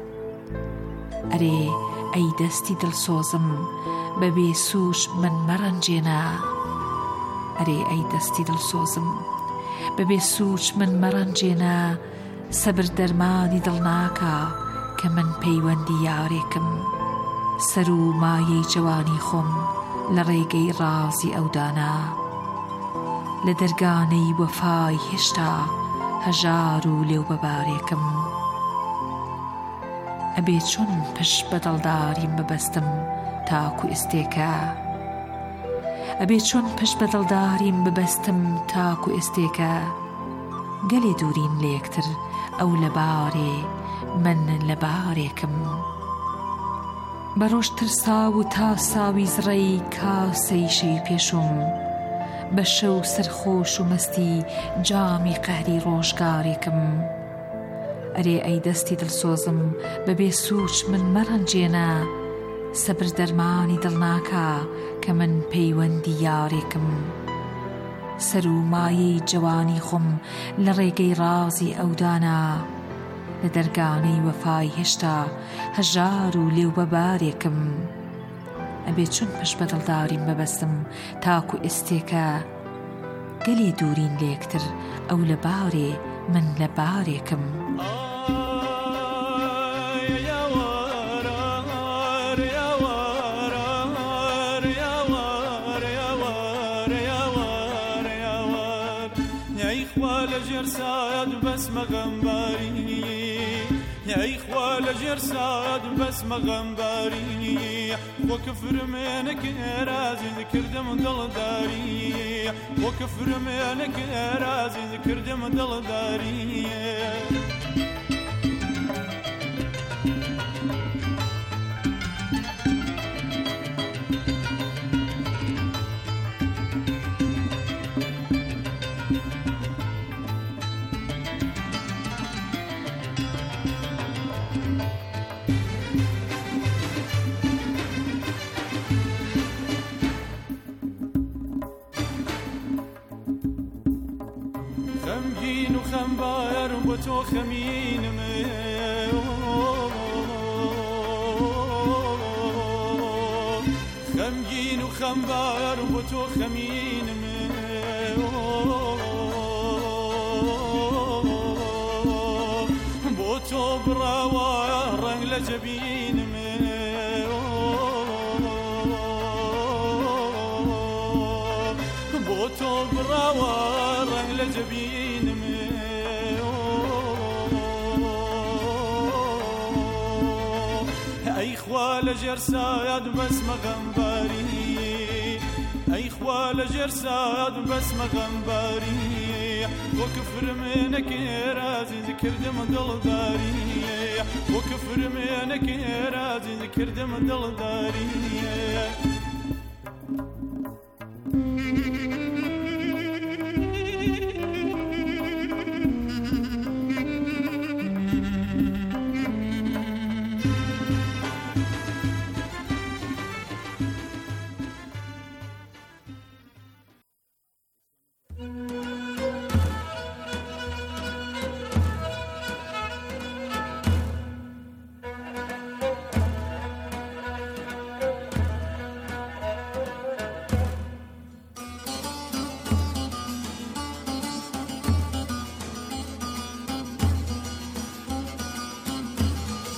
ئەرێ ئەی دەستی دڵسۆزم بەبێ سوش من مەڕەنجێنە ئەرێ ئەی دەستی دڵسۆزم بەبێ سوچ من مەڕەنجێنە سەبر دەرمانی دڵناکە کە من پەیوەندی یارێکم سەر و مایەی جوانی خۆم لە ڕێگەی ڕازی ئەودانا لە دەرگانەی وەفای هێشتا هەژار و لێو بەبارێکم ئەبێ چۆن پشت بە دڵداریم ببەستم تاکو ئێستێکە ئەبێ چۆن پشت بە دڵداریم ببەستم تاکو ئێستێکە گەلێ دوورین لە یەکتر ئەو لە بارێ من لە بارێکم بەڕۆژ ترسا و تا ساوی زڕەی کاسەی شەوی پێشوم بە شەو سەرخۆش و مەستی جامی قەهری ڕۆژگارێکم ئەرێ ئەی دەستی دڵسۆزم بەبێ سوچ من مەڕەنجێنە سەبر دەرمانی دڵناکە کە من پەیوەندی یارێکم سەر و مایەی جوانی خۆم لە ڕێگەی ڕازی ئەودانا لە دەرگانەی وەفای هێشتا هەژار و لێو بەبارێکم ئەبێ چون پشت بە دڵداریم ببەستم تاکو ئێستێکە گەلێ دوورین لە یەکتر ئەو لە بارێ من لە بارێکم جرساد بس مغنباري يا إخوة لجرساد بس مغنباري وكفر منك رازي ذكر دم دلداري وكفر منك رازي ذكر دم دلداري خمگین و خمبار با تو خمینمه خمگین و خمبار با تو خمینمه با تو براوا رنگ لجبینمه با تو براوا رنگ لجبینمه ای خوال جرساد بس مغنباری ای خوال جرساد بس مغنباری وكفر منك رازي ذكر دم دلداري وكفر منك رازي ذكر دم دلداري